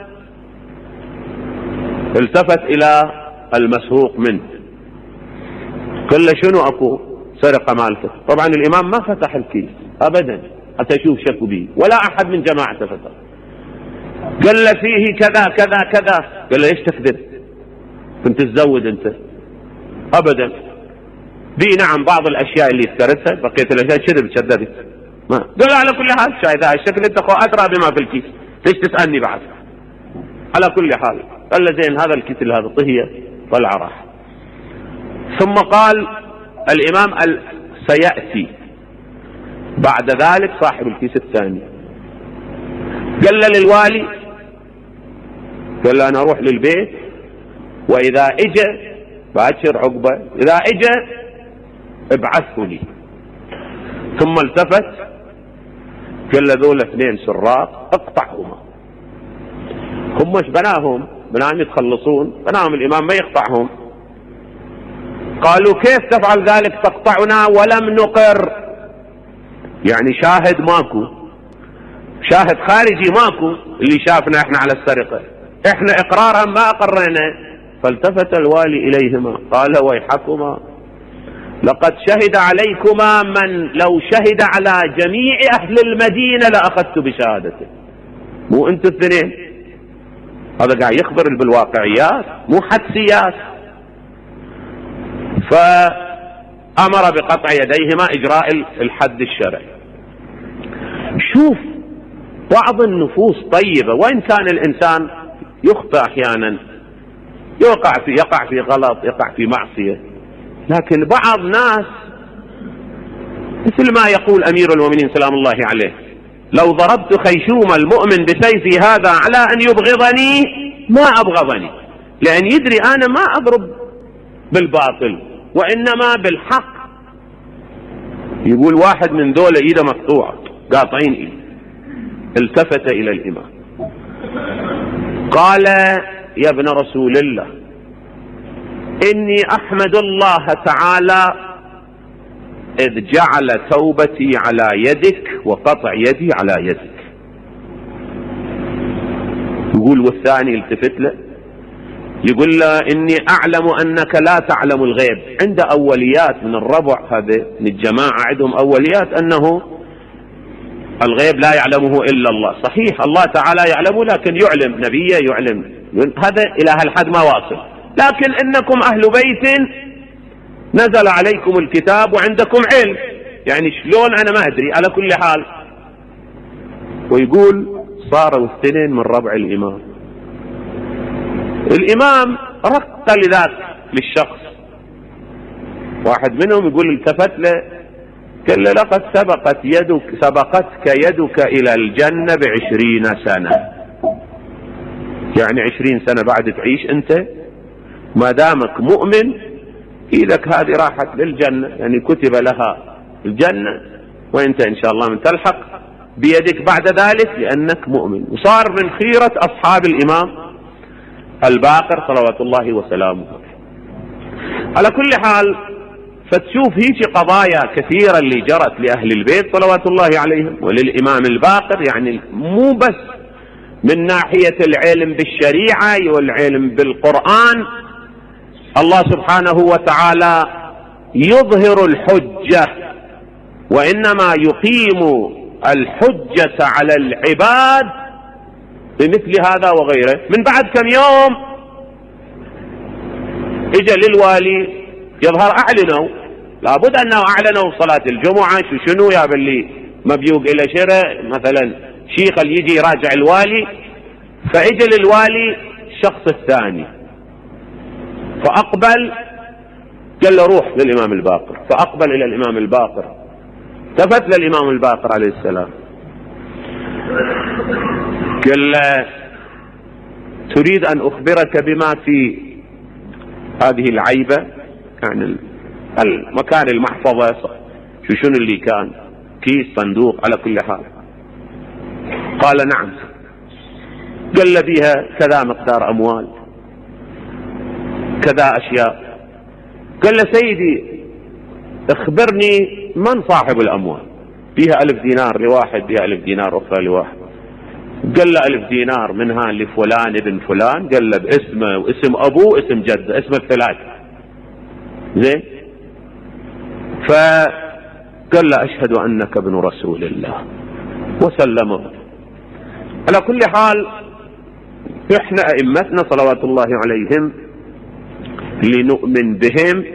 التفت إلى المسروق منه قال له: شنو أكو سرقة مالته؟ طبعا الإمام ما فتح الكيس أبدا حتى يشوف شكو به، ولا أحد من جماعته فتح. قال له: فيه كذا كذا كذا. قال له: ايش تكذب؟ كنت تزود انت؟ ابدا. بي نعم بعض الاشياء اللي افترتها، بقية الاشياء كذب شددت. ما قال له: على كل حال شايف هذا الشكل انت خو ادرى بما في الكيس، ليش تسألني بعد؟ على كل حال قال له: زين هذا الكيس اللي هذا طهية، طلع راح. ثم قال الامام ال... سيأتي بعد ذلك صاحب الكيس الثاني. قال له للوالي: قال له أنا أروح للبيت وإذا إجا بأشر عقبة، إذا إجا ابعثه لي. ثم التفت قال له ذول اثنين سراق اقطعهما. هم مش بناهم بناهم يتخلصون، بناهم الإمام ما يقطعهم. قالوا كيف تفعل ذلك؟ تقطعنا ولم نقر، يعني شاهد ماكو، شاهد خارجي ماكو اللي شافنا احنا على السرقة، احنا اقرارا ما اقرنا. فالتفت الوالي اليهما قال ويحكما لقد شهد عليكما من لو شهد على جميع اهل المدينة لاخذت بشهادته. مو انتوا الاثنين، هذا قاعد يخبر بالواقعيات مو حدسيات. فامر بقطع يديهما اجراء الحد الشرعي. شوف بعض النفوس طيبة، وإن كان الإنسان يخطئ أحيانا، يقع في يقع في غلط، يقع في معصية، لكن بعض ناس مثل ما يقول أمير المؤمنين سلام الله عليه: لو ضربت خيشوم المؤمن بسيفي هذا على أن يبغضني ما أبغضني، لأن يدري أنا ما أضرب بالباطل وإنما بالحق. يقول واحد من دولة إيده مقطوعة قاطعين إيده، التفت إلى الإمام قال: يا ابن رسول الله، إني أحمد الله تعالى إذ جعل توبتي على يدك وقطع يدي على يدك. يقول والثاني التفت له يقول له: إني أعلم أنك لا تعلم الغيب. عند أوليات من الربع هذا من الجماعة، عندهم أوليات أنه الغيب لا يعلمه إلا الله. صحيح الله تعالى يعلمه، لكن يعلم نبيه، يعلم هذا إلى هالحد ما واصل. لكن إنكم أهل بيت نزل عليكم الكتاب وعندكم علم، يعني شلون أنا ما أدري. على كل حال، ويقول صاروا اثنين من ربع الإمام. الإمام رق لذاك للشخص، واحد منهم يقول التفت له قال له: لقد سبقت يدك سبقتك يدك إلى الجنة بعشرين سنة. يعني عشرين سنة بعد تعيش أنت، ما دامك مؤمن إيدك هذه راحت للجنة، يعني كتب لها الجنة، وأنت إن شاء الله من تلحق بيدك بعد ذلك لأنك مؤمن. وصار من خيرة أصحاب الإمام الباقر صلوات الله وسلامه. على كل حال، فتشوف هيك قضايا كثيرة اللي جرت لأهل البيت صلوات الله عليهم وللإمام الباقر، يعني مو بس من ناحية العلم بالشريعة والعلم بالقرآن. الله سبحانه وتعالى يظهر الحجة، وإنما يقيم الحجة على العباد بمثل هذا وغيره. من بعد كم يوم اجى للوالي يظهر أعلنوا، لابد أنه أعلنوا صلاة الجمعة شو شنو يا باللي مبيوق إلى شراء مثلا شيخ اللي يجي يراجع الوالي. فاجى للوالي الشخص الثاني فأقبل، قال له: روح للإمام الباقر. فأقبل إلى الإمام الباقر، تفت للإمام الباقر عليه السلام قال له: تريد أن أخبرك بما في هذه العيبة، يعني المكان المحفظة شو شنو اللي كان، كيس صندوق على كل حال. قال: نعم. قال له: بها كذا مقدار أموال، كذا أشياء. قال له: سيدي اخبرني من صاحب الأموال، بها ألف دينار لواحد، بها ألف دينار أخرى لواحد. قال له: ألف دينار منها لفلان ابن فلان. قال له: باسمه واسم أبوه اسم جده، اسم الثلاثة. زين. فقال له: أشهد أنك ابن رسول الله، وسلمه. على كل حال، احنا أئمتنا صلوات الله عليهم لنؤمن بهم،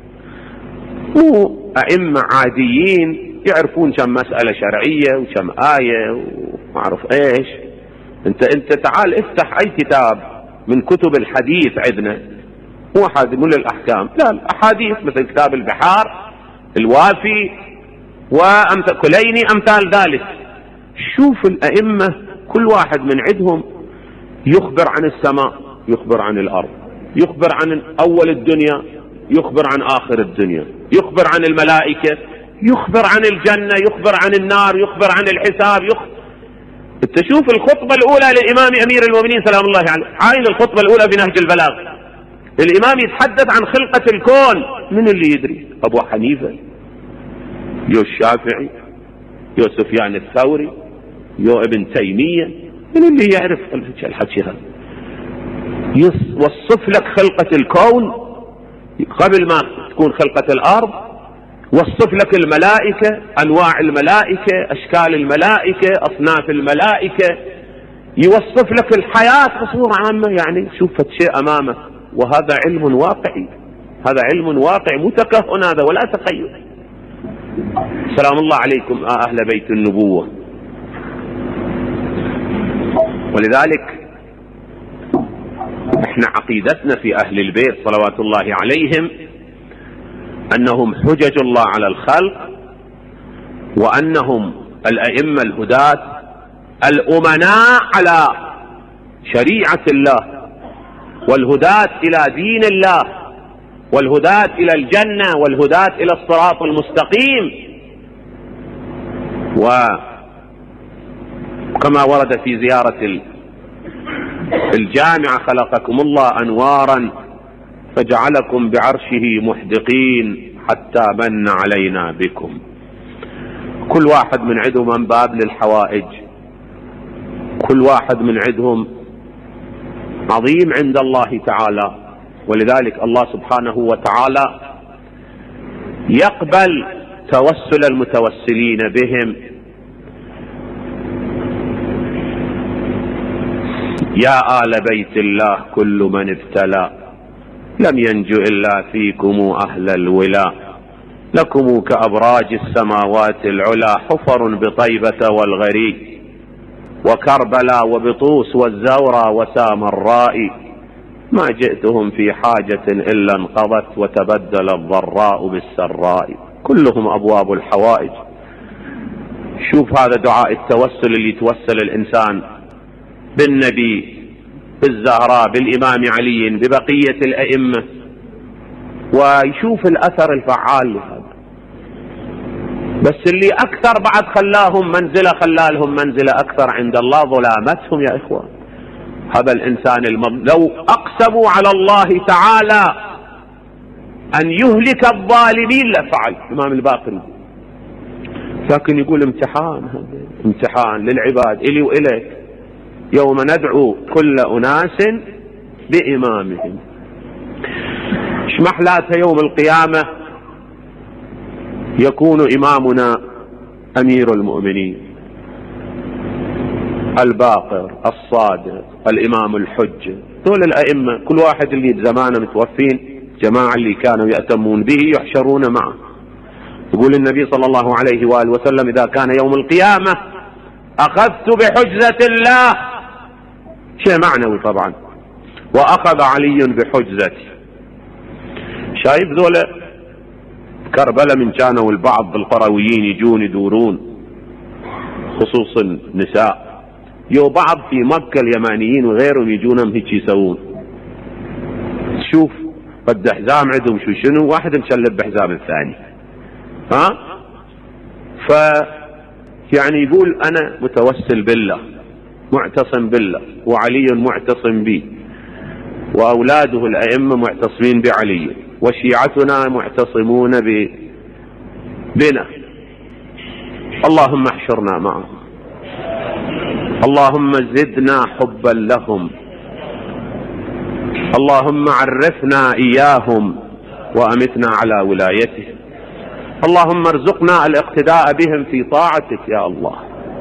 مو أئمة عاديين يعرفون كم مسألة شرعية وكم آية وما أعرف إيش. أنت أنت تعال افتح أي كتاب من كتب الحديث عندنا، مو أحد مو للأحكام، لا، الأحاديث مثل كتاب البحار، الوافي، وأمثال كليني، أمثال ذلك. شوف الأئمة كل واحد من عندهم يخبر عن السماء، يخبر عن الأرض، يخبر عن أول الدنيا، يخبر عن آخر الدنيا، يخبر عن الملائكة، يخبر عن الجنة، يخبر عن النار، يخبر عن الحساب. يخبر. تشوف الخطبة الأولى للإمام أمير المؤمنين سلام الله عليه، عين الخطبة الأولى في نهج البلاغ، الإمام يتحدث عن خلقة الكون. من اللي يدري؟ أبو حنيفة، يو الشافعي، يو سفيان الثوري، يو ابن تيمية. من اللي يعرف الحكي هذا؟ يوصف لك خلقة الكون قبل ما تكون خلقة الأرض، وصف لك الملائكة، أنواع الملائكة، أشكال الملائكة، أصناف الملائكة، يوصف لك الحياة بصورة عامة. يعني شوفت شيء أمامك، وهذا علم واقعي، هذا علم واقع مو تكهن هذا ولا تخيل. سلام الله عليكم أهل بيت النبوة. ولذلك احنا عقيدتنا في أهل البيت صلوات الله عليهم أنهم حجج الله على الخلق، وأنهم الأئمة الهداة الأمناء على شريعة الله، والهداة إلى دين الله، والهداة إلى الجنة، والهداة إلى الصراط المستقيم. وكما ورد في زيارة الجامعة: خلقكم الله أنوارا فجعلكم بعرشه محدقين حتى من علينا بكم. كل واحد من عندهم من باب للحوائج، كل واحد من عندهم عظيم عند الله تعالى. ولذلك الله سبحانه وتعالى يقبل توسل المتوسلين بهم. يا آل بيت الله كل من ابتلى لم ينجو إلا فيكم أهل الولاء، لكم كأبراج السماوات العلا حفر بطيبة والغري وكربلاء وبطوس والزورى وسامراء، ما جئتهم في حاجة إلا انقضت وتبدل الضراء بالسراء. كلهم أبواب الحوائج. شوف هذا دعاء التوسل اللي يتوسل الإنسان بالنبي، بالزهراء، بالإمام علي، ببقية الأئمة، ويشوف الأثر الفعال لهذا. بس اللي أكثر بعد خلاهم منزلة، خلالهم منزلة أكثر عند الله ظلامتهم يا إخوان. هذا الإنسان المظلوم لو أقسموا على الله تعالى أن يهلك الظالمين لفعل. الإمام الباقري لكن يقول امتحان، هذا امتحان للعباد إلي وإليك، يوم ندعو كل أناس بإمامهم. ايش محلاتها يوم القيامة يكون إمامنا أمير المؤمنين الباقر الصادق الإمام الحجة. دول الأئمة كل واحد اللي زمانه متوفين، جماعة اللي كانوا يأتمون به يحشرون معه. يقول النبي صلى الله عليه وآله وسلم: إذا كان يوم القيامة أخذت بحجزة الله، شيء معنوي طبعا، وأخذ علي بحجزتي. شايف ذولا كربلاء من كانوا البعض بالقرويين يجون يدورون، خصوصا النساء، يو بعض في مكة اليمانيين وغيرهم يجونهم هيك يسوون. شوف قد حزام عندهم شو شنو، واحد مشلب بحزام الثاني، ها ف يعني يقول أنا متوسل بالله، معتصم بالله، وعلي معتصم بي، وأولاده الأئمة معتصمين بعلي، وشيعتنا معتصمون بنا. اللهم احشرنا معهم، اللهم زدنا حبا لهم، اللهم عرفنا إياهم وأمتنا على ولايتهم، اللهم ارزقنا الاقتداء بهم في طاعتك يا الله.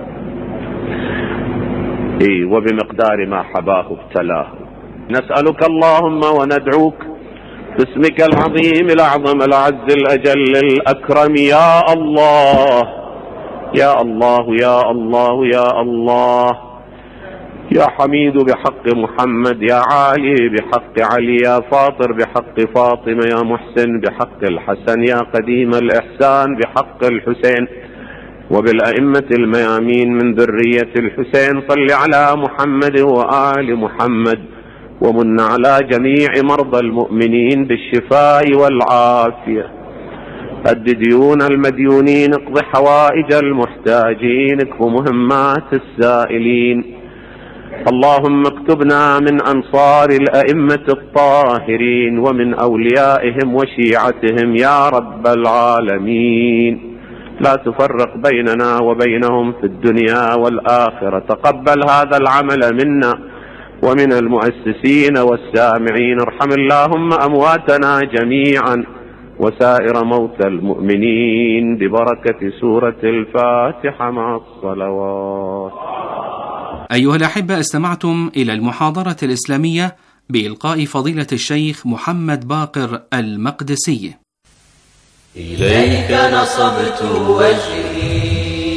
إيه وبمقدار ما حباه ابتلاه. نسألك اللهم وندعوك باسمك العظيم الأعظم العز الأجل الأكرم يا الله يا الله يا الله يا الله يا حميد بحق محمد، يا عالي بحق علي، يا فاطر بحق فاطمة، يا محسن بحق الحسن، يا قديم الإحسان بحق الحسين، وبالأئمة الميامين من ذرية الحسين. صل على محمد وآل محمد، ومن على جميع مرضى المؤمنين بالشفاء والعافية. أد ديون المديونين، اقض حوائج المحتاجين، اكف مهمات السائلين. اللهم اكتبنا من أنصار الأئمة الطاهرين ومن أوليائهم وشيعتهم يا رب العالمين. لا تفرق بيننا وبينهم في الدنيا والآخرة. تقبل هذا العمل منا ومن المؤسسين والسامعين. ارحم اللهم أمواتنا جميعا وسائر موتى المؤمنين ببركة سورة الفاتحة مع الصلوات. أيها الأحبة، استمعتم إلى المحاضرة الإسلامية بإلقاء فضيلة الشيخ محمد باقر المقدسي. إليك نصبت وجهي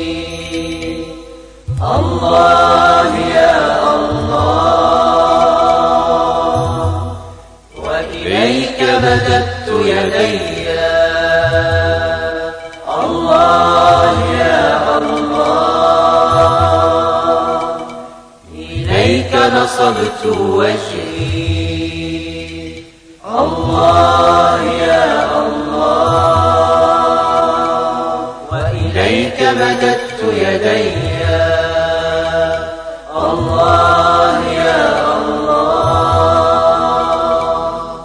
الله يا الله، وإليك مددت يدي الله يا الله. إليك نصبت وجهي الله يا الله، وإليك مددت يدي الله يا الله.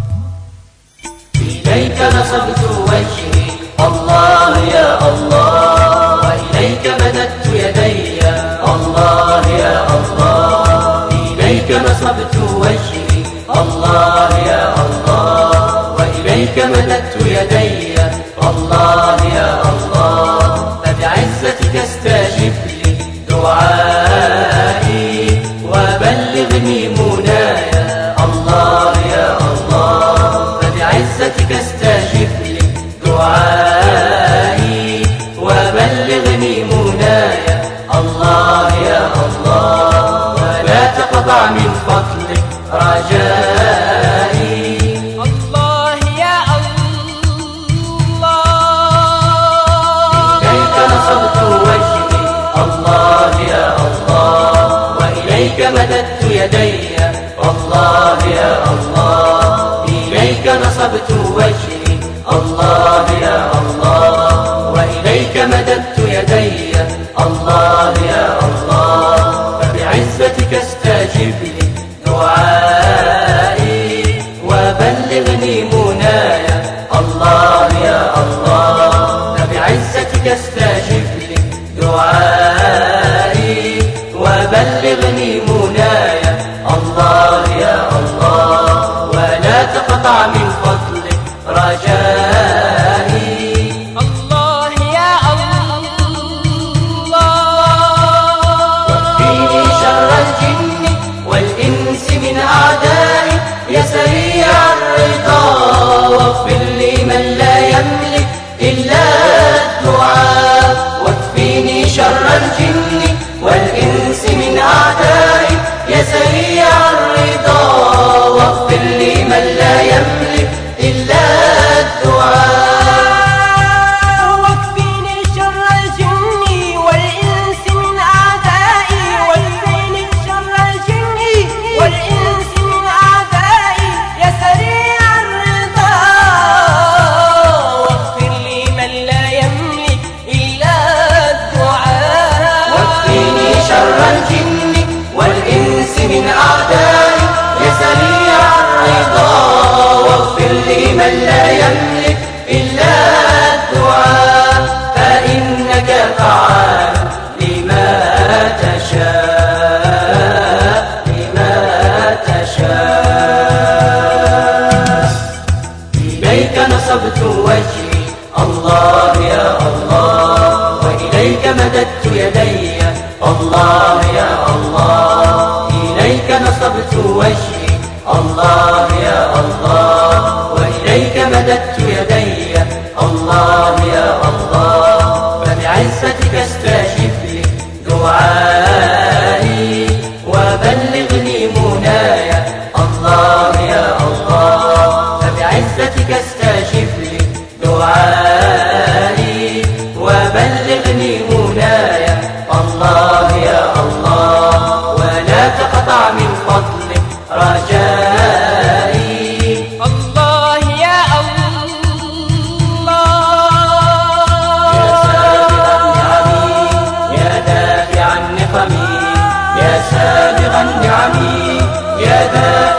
إليك نصبت وجهي الله يا الله، وإليك مددت يدي الله يا الله. إليك نصبت وجهي الله يا الله، وإليك مددت يدي الله يا الله. فبعزتك استجب لي دعائي وبلغني منايا الله يا الله. فبعزتك استجب لي دعائي وبلغني منايا الله يا الله. ولا تقطع من فضلك رجائي الله يا الله. إليك نصبت وجهي الله يا الله، وإليك مددت يدي الله يا الله. إليك نصبت وجهي الله يا الله، وإليك مددت يدي الله يا الله. فبعزتك استجب لي دعائي وبلغني منايا الله يا الله. فبعزتك استجب لي دعائي وبلغني منايا الله يا الله. ولا تقطع من فضلك رجائي الله يا الله. واكفيني شر الجن والإنس من أعدائي يا سريع الرضا، واغفر لي من لا يملك إلا الدعاء. واكفيني شر الجن والإنس من أعدائي يا سريع الرضا، واغفر لي من لا يملك إلا الدعاء. واكفيني شر الجن والإنس من أعدائي، واكفيني شر الجن والإنس من أعدائي يا سريع الرضا، واغفر لي من لا يملك إلا الدعاء. واكفيني شر الجن والإنس من أعدائي يا سريع الرضا، واغفر لي من لا يملك إلا الدعاء. فإنك فعال لما تشاء لما تشاء. إليك نصبت وجهي الله يا الله، وإليك مددت يدي الله يا الله. إليك نصبت وجهي الله يا الله، وإليك مددت يدي الله يا الله. فبعزتك استجب لي دعائي وبلغني منايا الله يا الله. فبعزتك استجب لي دعائي وبلغني رجاء